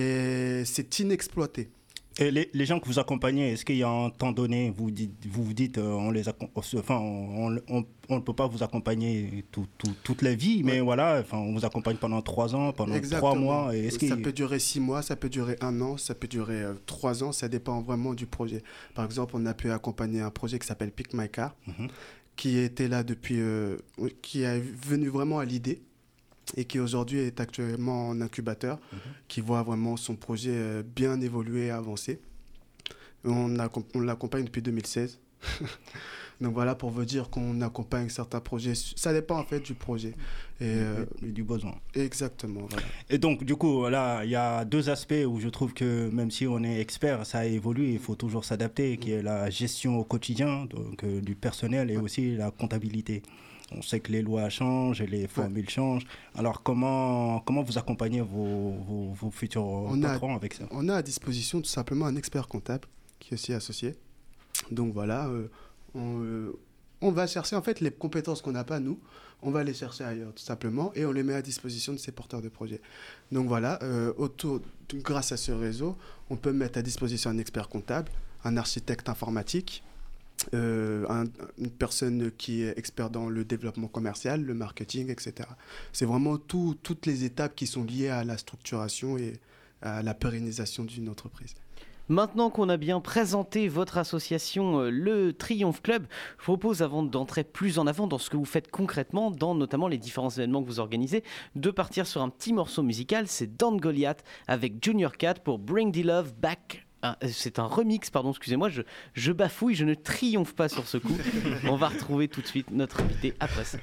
et c'est inexploité. Et les, les gens que vous accompagnez, est-ce qu'il y a un temps donné, vous dites, vous, vous dites, euh, on les, enfin, on, on, on ne peut pas vous accompagner tout, tout, toute la vie, mais ouais. voilà, enfin, on vous accompagne pendant trois ans, pendant Exactement. trois mois. Et est-ce ça qu'il... peut durer six mois, ça peut durer un an, ça peut durer euh, trois ans, ça dépend vraiment du projet. Par exemple, on a pu accompagner un projet qui s'appelle Pick My Car, mm-hmm. qui était là depuis, euh, qui est venu vraiment à l'idée. Et qui aujourd'hui est actuellement en incubateur, mmh. qui voit vraiment son projet bien évoluer et avancer. On, a, on l'accompagne depuis deux mille seize. Donc voilà, pour vous dire qu'on accompagne certains projets. Ça dépend en fait du projet. Et, euh, et du besoin. Exactement. Voilà. Et donc, du coup, là, il y a deux aspects où je trouve que même si on est expert, ça évolue, il faut toujours s'adapter, qui est la gestion au quotidien, donc euh, du personnel et ouais. aussi la comptabilité. On sait que les lois changent et les formules ouais. changent. Alors, comment, comment vous accompagnez vos, vos, vos futurs on patrons a, avec ça? On a à disposition tout simplement un expert comptable qui est aussi associé. Donc voilà, euh, on, euh, on va chercher en fait les compétences qu'on n'a pas nous, on va les chercher ailleurs tout simplement et on les met à disposition de ces porteurs de projets. Donc voilà, euh, autour, grâce à ce réseau, on peut mettre à disposition un expert comptable, un architecte informatique, euh, un, une personne qui est expert dans le développement commercial, le marketing, et cetera. C'est vraiment tout, toutes les étapes qui sont liées à la structuration et à la pérennisation d'une entreprise. Maintenant qu'on a bien présenté votre association, euh, le Triomphe Club, je vous propose, avant d'entrer plus en avant dans ce que vous faites concrètement, dans notamment les différents événements que vous organisez, de partir sur un petit morceau musical. C'est Dan Goliath avec Junior Cat pour Bring the Love Back. Ah, c'est un remix, pardon, excusez-moi, je, je bafouille, je ne triomphe pas sur ce coup. On va retrouver tout de suite notre invité après ça.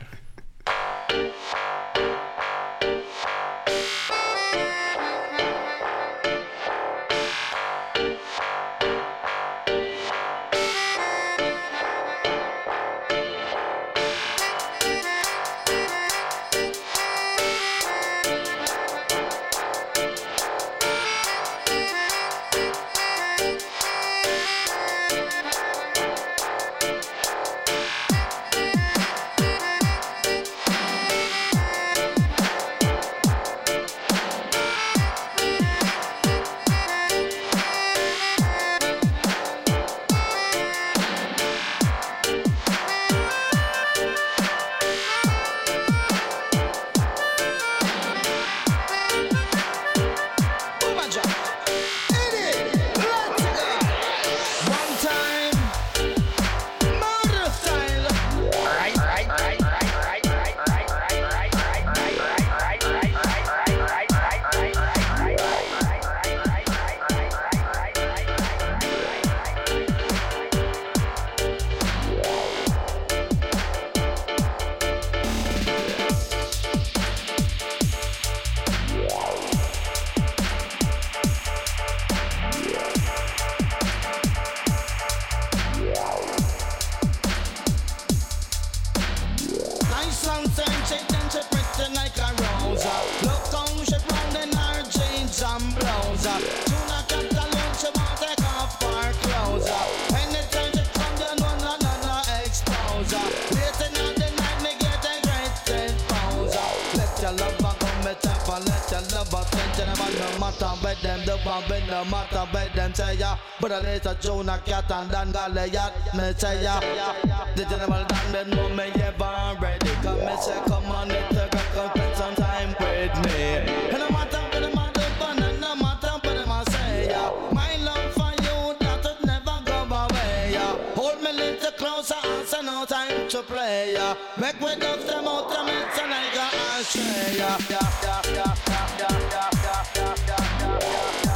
But a later Jonah Cat and Dan Goliath, me say ya. The general Dan Ben know me ever ready. Come me say come on, let's go spend some time with me. And no matter what the matter fun and no matter what them a say ya. My love for you that would never go away ya. Hold me little closer, answer no time to play ya. Make we dust them out the mix and I go and stray ya. Ya ya ya ya ya ya ya ya ya ya.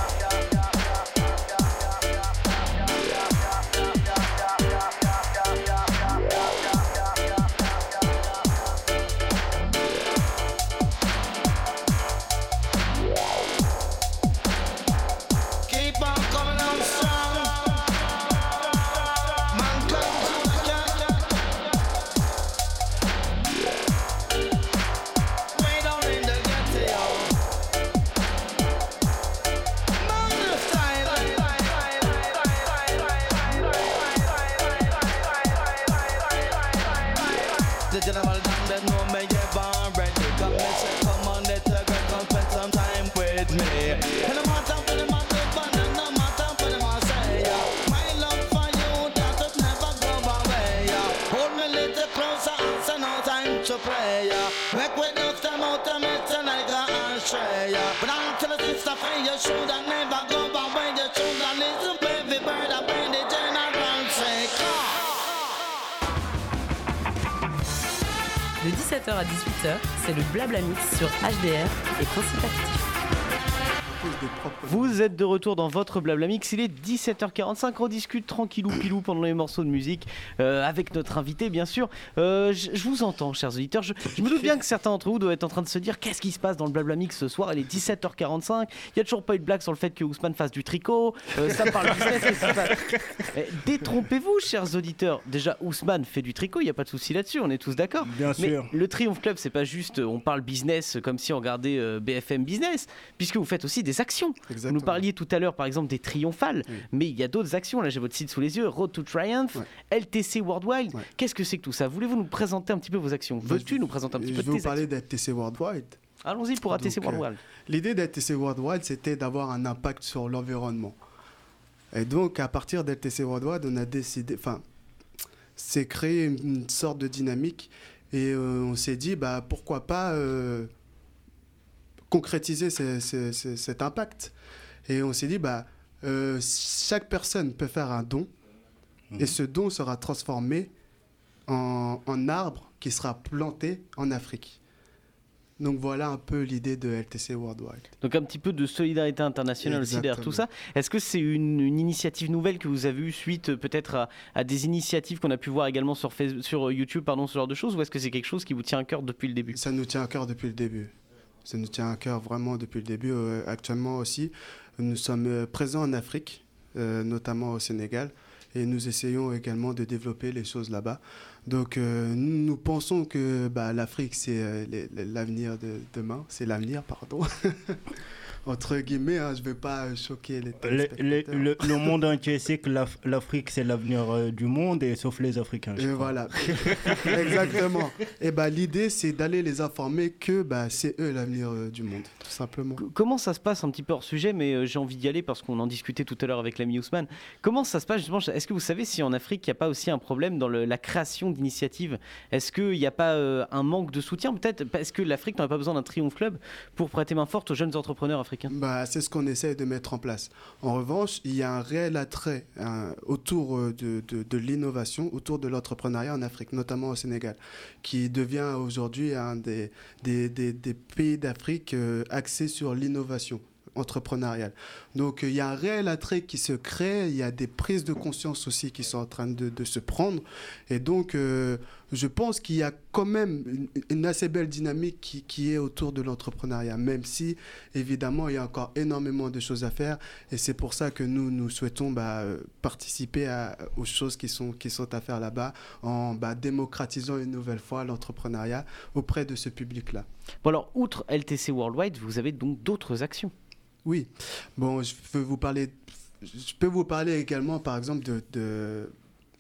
De dix-sept heures à dix-huit heures, c'est le Blabla Mix sur H D R et Principe Actif. Des propres Vous êtes de retour dans votre Blabla Mix, il est dix-sept heures quarante-cinq, on discute tranquillou pilou pendant les morceaux de musique euh, avec notre invité bien sûr. Euh, je, je vous entends chers auditeurs, je, je me doute bien que certains d'entre vous doivent être en train de se dire qu'est-ce qui se passe dans le Blabla Mix ce soir, il est dix-sept heures quarante-cinq, il n'y a toujours pas eu de blague sur le fait que Ousmane fasse du tricot, euh, ça parle business et ça... Eh, détrompez-vous chers auditeurs, déjà Ousmane fait du tricot, il n'y a pas de souci là-dessus, on est tous d'accord. Bien Mais sûr. le Triomphe Club c'est pas juste on parle business comme si on regardait euh, B F M Business, puisque vous faites aussi des actions. Exactement. Vous nous parliez tout à l'heure par exemple des triomphales, Oui. mais il y a d'autres actions, là j'ai votre site sous les yeux, Road to Triumph, Ouais. L T C Worldwide, Ouais. qu'est-ce que c'est que tout ça? Voulez-vous nous présenter un petit peu vos actions? Veux-tu nous présenter un petit Je peu vais de vous tes parler actions? d'L T C Worldwide. Allons-y pour A T C Donc, euh, Worldwide. L'idée d'L T C Worldwide, c'était d'avoir un impact sur l'environnement. Et donc, à partir d'L T C Worldwide, on a décidé, enfin, c'est créé une, une sorte de dynamique et euh, on s'est dit, bah, pourquoi pas euh, concrétiser ce- ce- ce- cet impact. Et on s'est dit, bah, euh, chaque personne peut faire un don et ce don sera transformé en, en arbre qui sera planté en Afrique. Donc voilà un peu l'idée de L T C Worldwide. Donc un petit peu de solidarité internationale aussi derrière tout ça. Est-ce que c'est une, une initiative nouvelle que vous avez eue suite euh, peut-être à, à des initiatives qu'on a pu voir également sur, Facebook, sur YouTube, pardon, ce genre de choses, ou est-ce que c'est quelque chose qui vous tient à cœur depuis le début? Ça nous tient à cœur depuis le début. Ça nous tient à cœur vraiment depuis le début. Euh, actuellement aussi, nous sommes euh, présents en Afrique, euh, notamment au Sénégal, et nous essayons également de développer les choses là-bas. Donc euh, nous, nous pensons que bah, l'Afrique, c'est euh, les- les- l'avenir de demain. C'est l'avenir, pardon. Entre guillemets, hein, je ne vais pas choquer les Le, téléspectateurs. le- le- le monde entier sait que l'Af- l'Afrique, c'est l'avenir euh, du monde, et sauf les Africains. je Et crois. voilà, exactement. Et bah, l'idée, c'est d'aller les informer que bah, c'est eux l'avenir euh, du monde, tout simplement. C- Comment ça se passe un petit peu hors sujet, mais euh, j'ai envie d'y aller parce qu'on en discutait tout à l'heure avec l'ami Ousmane. Comment ça se passe justement? Est-ce que vous savez si en Afrique, il n'y a pas aussi un problème dans le- la création d'initiatives? Est-ce qu'il n'y a pas euh, un manque de soutien peut-être? Est-ce que l'Afrique n'aurait pas besoin d'un Triomphe Club pour prêter main forte aux jeunes entrepreneurs africains? Bah, c'est ce qu'on essaie de mettre en place. En revanche, il y a un réel attrait hein, autour euh, de, de, de l'innovation, autour de l'entrepreneuriat en Afrique, notamment au Sénégal, qui devient aujourd'hui un des, des, des, des pays d'Afrique euh, axés sur l'innovation entrepreneuriale. Donc, euh, il y a un réel attrait qui se crée, il y a des prises de conscience aussi qui sont en train de, de se prendre. Et donc, euh, je pense qu'il y a quand même une, une assez belle dynamique qui, qui est autour de l'entrepreneuriat, même si, évidemment, il y a encore énormément de choses à faire. Et c'est pour ça que nous, nous souhaitons bah, euh, participer à- aux choses qui sont, qui sont à faire là-bas en bah, démocratisant une nouvelle fois l'entrepreneuriat auprès de ce public-là. Bon alors, outre L T C Worldwide, vous avez donc d'autres actions. Oui. Bon, je peux vous parler, je peux vous parler également, par exemple, de, de...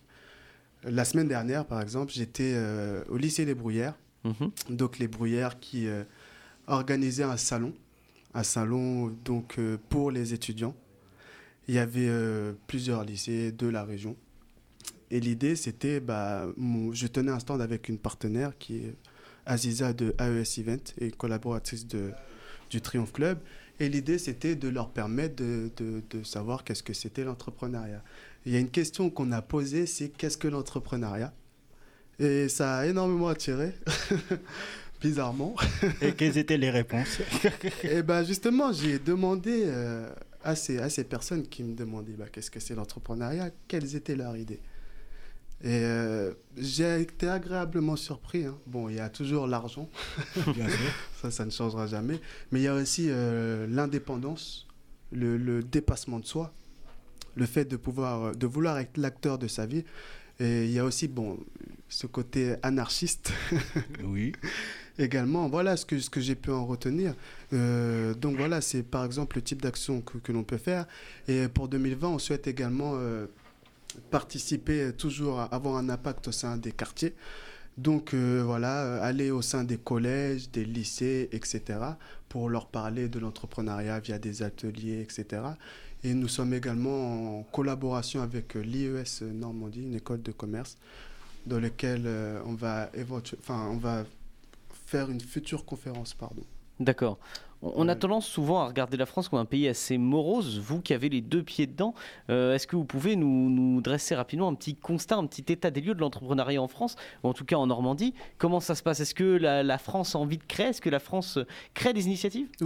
la semaine dernière, par exemple, j'étais euh, au lycée Les Bruyères. Mhm. Donc les Bruyères qui euh, organisaient un salon, un salon donc euh, pour les étudiants. Il y avait euh, plusieurs lycées de la région. Et l'idée, c'était, bah, mon- je tenais un stand avec une partenaire qui est Aziza de A E S Event et collaboratrice de, du Triomphe Club. Et l'idée, c'était de leur permettre de, de, de savoir qu'est-ce que c'était l'entrepreneuriat. Il y a une question qu'on a posée, c'est qu'est-ce que l'entrepreneuriat? Et ça a énormément attiré, bizarrement. Et quelles étaient les réponses? Et ben justement, j'ai demandé euh, à, ces, à ces personnes qui me demandaient bah, qu'est-ce que c'est l'entrepreneuriat, quelles étaient leurs idées. Et euh, j'ai été agréablement surpris. Hein. Bon, il y a toujours l'argent, Bien sûr. ça, ça ne changera jamais. Mais il y a aussi euh, l'indépendance, le, le dépassement de soi, le fait de pouvoir, de vouloir être l'acteur de sa vie. Et il y a aussi, bon, ce côté anarchiste. Oui. Également, voilà ce que, ce que j'ai pu en retenir. Euh, donc voilà, c'est par exemple le type d'action que, que l'on peut faire. Et pour deux mille vingt, on souhaite également euh, participer, toujours à avoir un impact au sein des quartiers. Donc euh, voilà, euh, aller au sein des collèges, des lycées, et cetera, pour leur parler de l'entrepreneuriat via des ateliers, et cetera. Et nous sommes également en collaboration avec euh, l'I E S Normandie, une école de commerce, dans laquelle euh, on va éventu- enfin, on va faire une future conférence, pardon. D'accord. On on a tendance souvent à regarder la France comme un pays assez morose. Vous qui avez les deux pieds dedans, euh, est-ce que vous pouvez nous, nous dresser rapidement un petit constat, un petit état des lieux de l'entrepreneuriat en France, ou en tout cas en Normandie? Comment ça se passe? Est-ce que la, la France a envie de créer? Est-ce que la France crée des initiatives? Oui,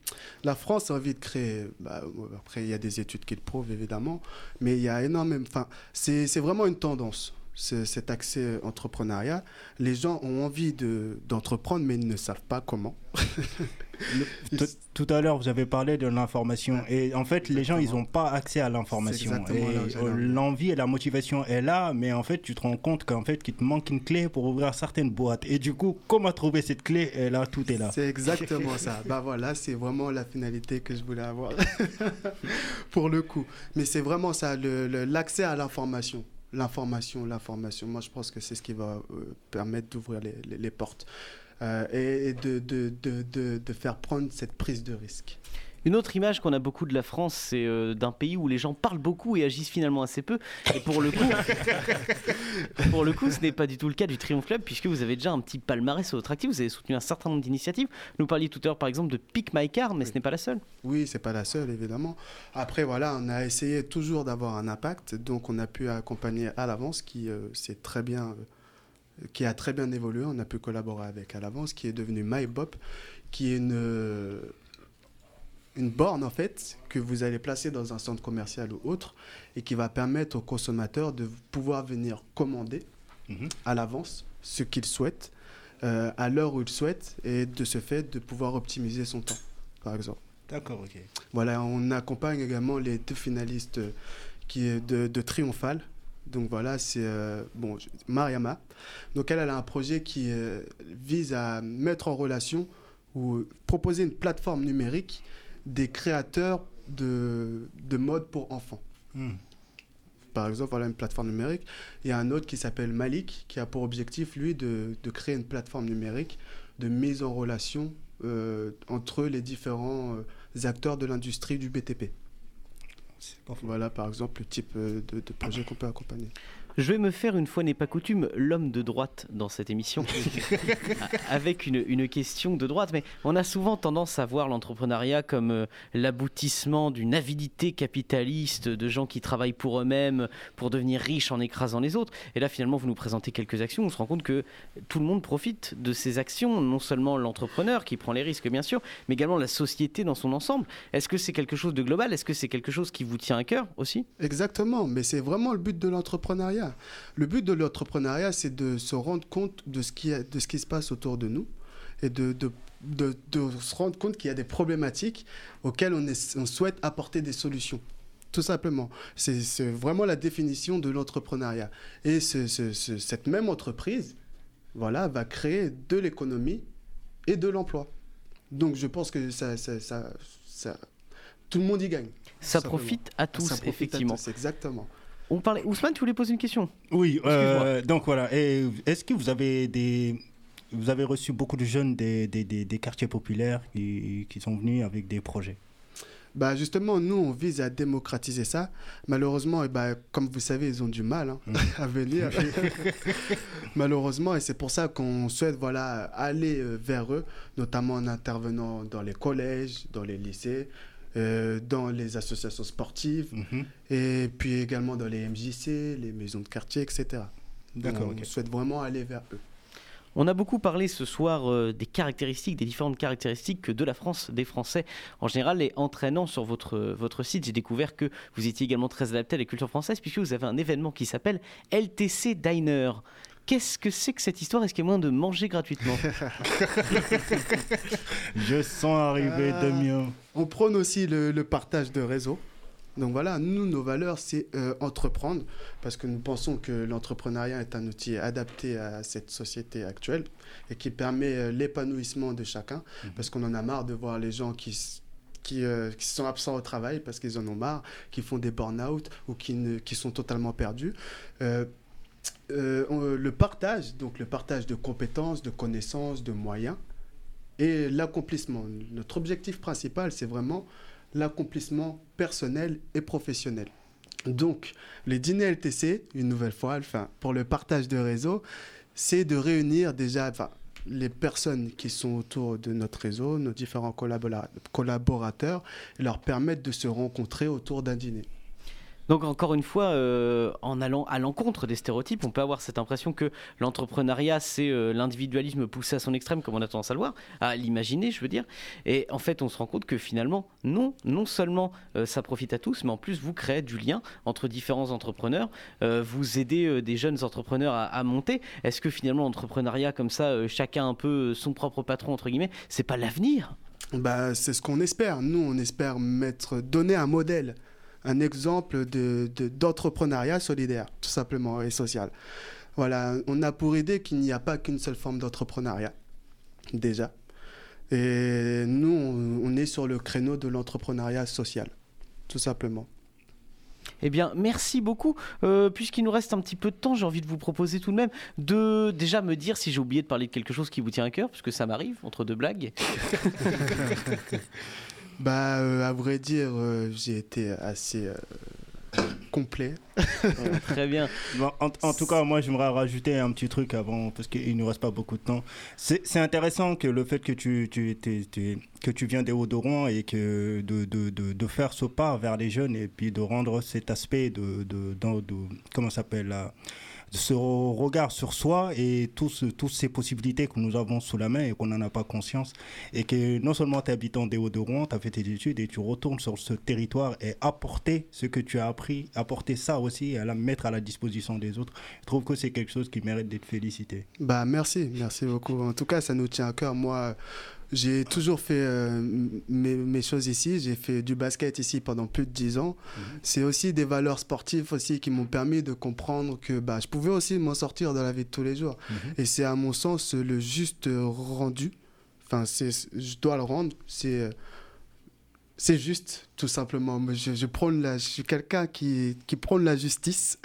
La France a envie de créer, bah, après il y a des études qui le prouvent évidemment, mais il y a énormément, enfin, c'est, c'est vraiment une tendance, c'est, cet accès entrepreneuriat. Les gens ont envie de, d'entreprendre, mais ils ne savent pas comment. Le, tout, tout à l'heure, vous avez parlé de l'information. Et en fait, exactement. Les gens, ils n'ont pas accès à l'information. Et là, l'envie et la motivation est là, mais en fait, tu te rends compte qu'en fait, qu'il te manque une clé pour ouvrir certaines boîtes. Et du coup, comment trouver cette clé? Et là, tout est là. C'est exactement ça. Bah voilà, c'est vraiment la finalité que je voulais avoir pour le coup. Mais c'est vraiment ça, le, le, l'accès à l'information. L'information, l'information. Moi, je pense que c'est ce qui va euh, permettre d'ouvrir les, les, les portes. Euh, et, et de, de, de, de, de faire prendre cette prise de risque. Une autre image qu'on a beaucoup de la France, c'est euh, d'un pays où les gens parlent beaucoup et agissent finalement assez peu. Et pour le coup, pour le coup, ce n'est pas du tout le cas du Triomphe Club, puisque vous avez déjà un petit palmarès sur votre actif. Vous avez soutenu un certain nombre d'initiatives. Nous parliez tout à l'heure, par exemple, de Pick My Car, mais oui. Ce n'est pas la seule. Oui, c'est pas la seule, évidemment. Après, voilà, on a essayé toujours d'avoir un impact, donc on a pu accompagner À l'Avance, qui euh, c'est très bien. Euh, qui a très bien évolué, on a pu collaborer avec À l'Avance, qui est devenu MyBop, qui est une, une borne en fait, que vous allez placer dans un centre commercial ou autre, et qui va permettre aux consommateurs de pouvoir venir commander mm-hmm. à l'avance ce qu'ils souhaitent, euh, à l'heure où ils souhaitent, et de ce fait de pouvoir optimiser son temps, par exemple. D'accord, ok. Voilà, on accompagne également les deux finalistes qui est de, de Triomphal. Donc voilà, c'est euh, bon, Mariama. Donc elle, elle a un projet qui euh, vise à mettre en relation ou proposer une plateforme numérique des créateurs de, de mode pour enfants. Mm. Par exemple, voilà une plateforme numérique. Il y a un autre qui s'appelle Malik, qui a pour objectif, lui, de, de créer une plateforme numérique de mise en relation euh, entre les différents euh, acteurs de l'industrie du B T P. Voilà, par exemple, le type de, de projet qu'on peut accompagner. Je vais me faire, une fois n'est pas coutume, l'homme de droite dans cette émission, avec une, une question de droite. Mais on a souvent tendance à voir l'entrepreneuriat comme euh, l'aboutissement d'une avidité capitaliste, de gens qui travaillent pour eux-mêmes, pour devenir riches en écrasant les autres. Et là, finalement, vous nous présentez quelques actions. On se rend compte que tout le monde profite de ces actions, non seulement l'entrepreneur qui prend les risques, bien sûr, mais également la société dans son ensemble. Est-ce que c'est quelque chose de global? Est-ce que c'est quelque chose qui vous tient à cœur aussi? Exactement, mais c'est vraiment le but de l'entrepreneuriat. Le but de l'entrepreneuriat, c'est de se rendre compte de ce qui, de ce qui se passe autour de nous et de, de, de, de se rendre compte qu'il y a des problématiques auxquelles on, est, on souhaite apporter des solutions. Tout simplement. C'est, c'est vraiment la définition de l'entrepreneuriat. Et ce, ce, ce, cette même entreprise, voilà, va créer de l'économie et de l'emploi. Donc je pense que ça, ça, ça, ça, tout le monde y gagne. Ça profite à tous, ça profite effectivement. À tous, exactement. On parlait... Ousmane, tu voulais poser une question? Oui, euh, donc voilà. Et est-ce que vous avez des... Vous avez reçu beaucoup de jeunes des, des, des, des quartiers populaires qui, qui sont venus avec des projets? Bah justement, nous, on vise à démocratiser ça. Malheureusement, et bah, comme vous savez, ils ont du mal hein, mmh. à venir. Malheureusement, et c'est pour ça qu'on souhaite voilà, aller vers eux, notamment en intervenant dans les collèges, dans les lycées, Euh, dans les associations sportives mmh. et puis également dans les M J C, les maisons de quartier, et cetera. D'accord, on okay. souhaite vraiment aller vers eux. On a beaucoup parlé ce soir euh, des caractéristiques, des différentes caractéristiques de la France, des Français en général, et entraînant sur votre, votre site, j'ai découvert que vous étiez également très adapté à la culture française puisque vous avez un événement qui s'appelle L T C Diner. Qu'est-ce que c'est que cette histoire? Est-ce qu'il y a moyen de manger gratuitement? Je sens arriver euh, Damien. On prône aussi le, le partage de réseau. Donc voilà, nous, nos valeurs, c'est euh, entreprendre, parce que nous pensons que l'entrepreneuriat est un outil adapté à cette société actuelle et qui permet euh, l'épanouissement de chacun, mmh. parce qu'on en a marre de voir les gens qui... Qui, euh, qui sont absents au travail parce qu'ils en ont marre, qui font des burn-out ou qui, ne, qui sont totalement perdus. Euh, Euh, on, le partage, donc le partage de compétences, de connaissances, de moyens et l'accomplissement. Notre objectif principal, c'est vraiment l'accomplissement personnel et professionnel. Donc, les dîners L T C, une nouvelle fois, enfin, pour le partage de réseau, c'est de réunir déjà enfin, les personnes qui sont autour de notre réseau, nos différents collabora- collaborateurs, et leur permettre de se rencontrer autour d'un dîner. Donc encore une fois, euh, en allant à l'encontre des stéréotypes, on peut avoir cette impression que l'entrepreneuriat, c'est euh, l'individualisme poussé à son extrême, comme on a tendance à le voir, à l'imaginer, je veux dire. Et en fait, on se rend compte que finalement, non, non seulement euh, ça profite à tous, mais en plus, vous créez du lien entre différents entrepreneurs, euh, vous aidez euh, des jeunes entrepreneurs à, à monter. Est-ce que finalement, l'entrepreneuriat comme ça, euh, chacun un peu son propre patron, entre guillemets, c'est pas l'avenir ? Bah, c'est ce qu'on espère. Nous, on espère mettre, donner un modèle, un exemple de, de, d'entrepreneuriat solidaire, tout simplement, et social. Voilà, on a pour idée qu'il n'y a pas qu'une seule forme d'entrepreneuriat, déjà. Et nous, on, on est sur le créneau de l'entrepreneuriat social, tout simplement. Eh bien, merci beaucoup. Euh, puisqu'il nous reste un petit peu de temps, j'ai envie de vous proposer tout de même de déjà me dire si j'ai oublié de parler de quelque chose qui vous tient à cœur, puisque ça m'arrive, entre deux blagues. Bah, euh, à vrai dire, euh, j'ai été assez euh, complet. Ouais, très bien. Bon, en, en tout cas, moi, j'aimerais rajouter un petit truc avant, parce qu'il ne nous reste pas beaucoup de temps. C'est, c'est intéressant que le fait que tu, tu, tu, tu, que tu viens des Hauts-de-Rouen et que de, de, de, de faire ce pas vers les jeunes et puis de rendre cet aspect de, de, de, de comment ça s'appelle là, ce regard sur soi et tous, toutes ces possibilités que nous avons sous la main et qu'on n'en a pas conscience. Et que non seulement tu es habitant des Hauts-de-Rouen, tu as fait tes études et tu retournes sur ce territoire et apporter ce que tu as appris, apporter ça aussi et à la mettre à la disposition des autres. Je trouve que c'est quelque chose qui mérite d'être félicité. Bah, merci, merci beaucoup. En tout cas, ça nous tient à cœur. Moi, j'ai toujours fait euh, mes, mes choses ici. J'ai fait du basket ici pendant plus de dix ans. Mmh. C'est aussi des valeurs sportives aussi qui m'ont permis de comprendre que bah, je pouvais aussi m'en sortir dans la vie de tous les jours. Mmh. Et c'est à mon sens le juste rendu. Enfin, c'est, je dois le rendre. C'est, c'est juste, tout simplement. Je, je, prône la, je suis quelqu'un qui, qui prône la justice.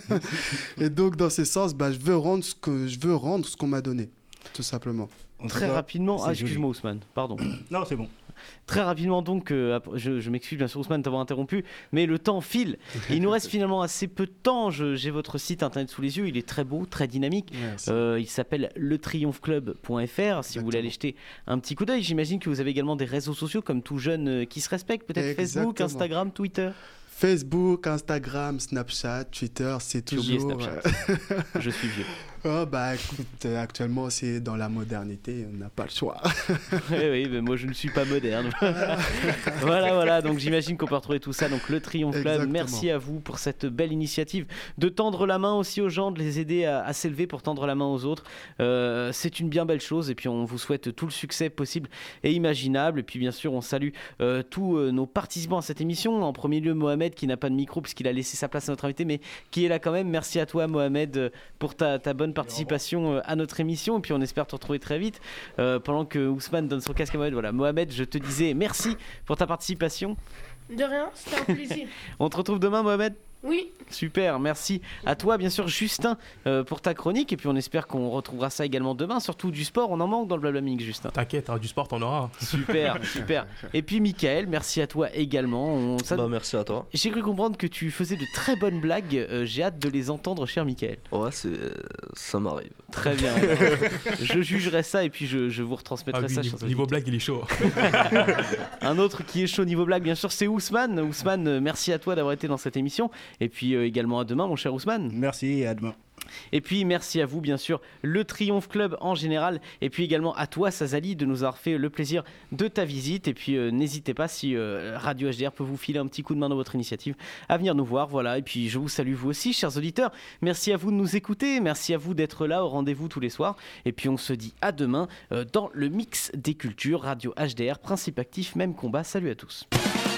Et donc, dans ce sens, bah, je veux rendre ce que je veux rendre ce qu'on m'a donné, tout simplement. Très rapidement, ah, excuse-moi Ousmane, pardon. Non, c'est bon. Très rapidement donc, euh, je, je m'excuse bien sûr Ousmane d'avoir interrompu, mais le temps file. Il nous reste finalement assez peu de temps. Je, j'ai votre site internet sous les yeux, il est très beau, très dynamique. Euh, il s'appelle le triomphe club point f r. Si Exactement. Vous voulez aller jeter un petit coup d'œil, j'imagine que vous avez également des réseaux sociaux comme tout jeune euh, qui se respecte, peut-être Exactement. Facebook, Instagram, Twitter. Facebook, Instagram, Snapchat, Twitter, c'est toujours... Je suis vieux. Oh, bah écoute, actuellement c'est dans la modernité, on n'a pas le choix. Oui, oui, mais moi je ne suis pas moderne. Voilà, voilà, donc j'imagine qu'on peut retrouver tout ça. Donc le Triomphe Club, Exactement. Merci à vous pour cette belle initiative de tendre la main aussi aux gens, de les aider à, à s'élever pour tendre la main aux autres. Euh, c'est une bien belle chose et puis on vous souhaite tout le succès possible et imaginable. Et puis bien sûr, on salue euh, tous euh, nos participants à cette émission. En premier lieu, Mohamed qui n'a pas de micro puisqu'il a laissé sa place à notre invité, mais qui est là quand même. Merci à toi, Mohamed, pour ta, ta bonne participation à notre émission, et puis on espère te retrouver très vite. Euh, pendant que Ousmane donne son casque à Mohamed, voilà, Mohamed, je te disais merci pour ta participation. De rien, c'était un plaisir. On te retrouve demain, Mohamed. Oui. Super, merci à toi, bien sûr, Justin, euh, pour ta chronique. Et puis on espère qu'on retrouvera ça également demain. Surtout du sport, on en manque dans le Blabla Mix, Justin. T'inquiète, hein, du sport, t'en auras. Super, super. Et puis Mickaël, merci à toi également. On... Ça... Bah, merci à toi. J'ai cru comprendre que tu faisais de très bonnes blagues. Euh, j'ai hâte de les entendre, cher Mickaël. Ouais, c'est... ça m'arrive. Très bien. Je jugerai ça et puis je, je vous retransmettrai ah, oui, ça. Niveau, niveau blague, il est chaud. Un autre qui est chaud niveau blague, bien sûr, c'est Ousmane. Ousmane, merci à toi d'avoir été dans cette émission. Et puis euh, également à demain, mon cher Ousmane. Merci et à demain. Et puis merci à vous, bien sûr, le Triomphe Club en général, et puis également à toi, Sazali, de nous avoir fait le plaisir de ta visite. Et puis euh, n'hésitez pas, si euh, Radio H D R peut vous filer un petit coup de main dans votre initiative, à venir nous voir. Voilà. Et puis je vous salue vous aussi, chers auditeurs. Merci à vous de nous écouter, merci à vous d'être là au rendez-vous tous les soirs. Et puis on se dit à demain euh, dans le mix des cultures. Radio H D R, principe actif, même combat. Salut à tous.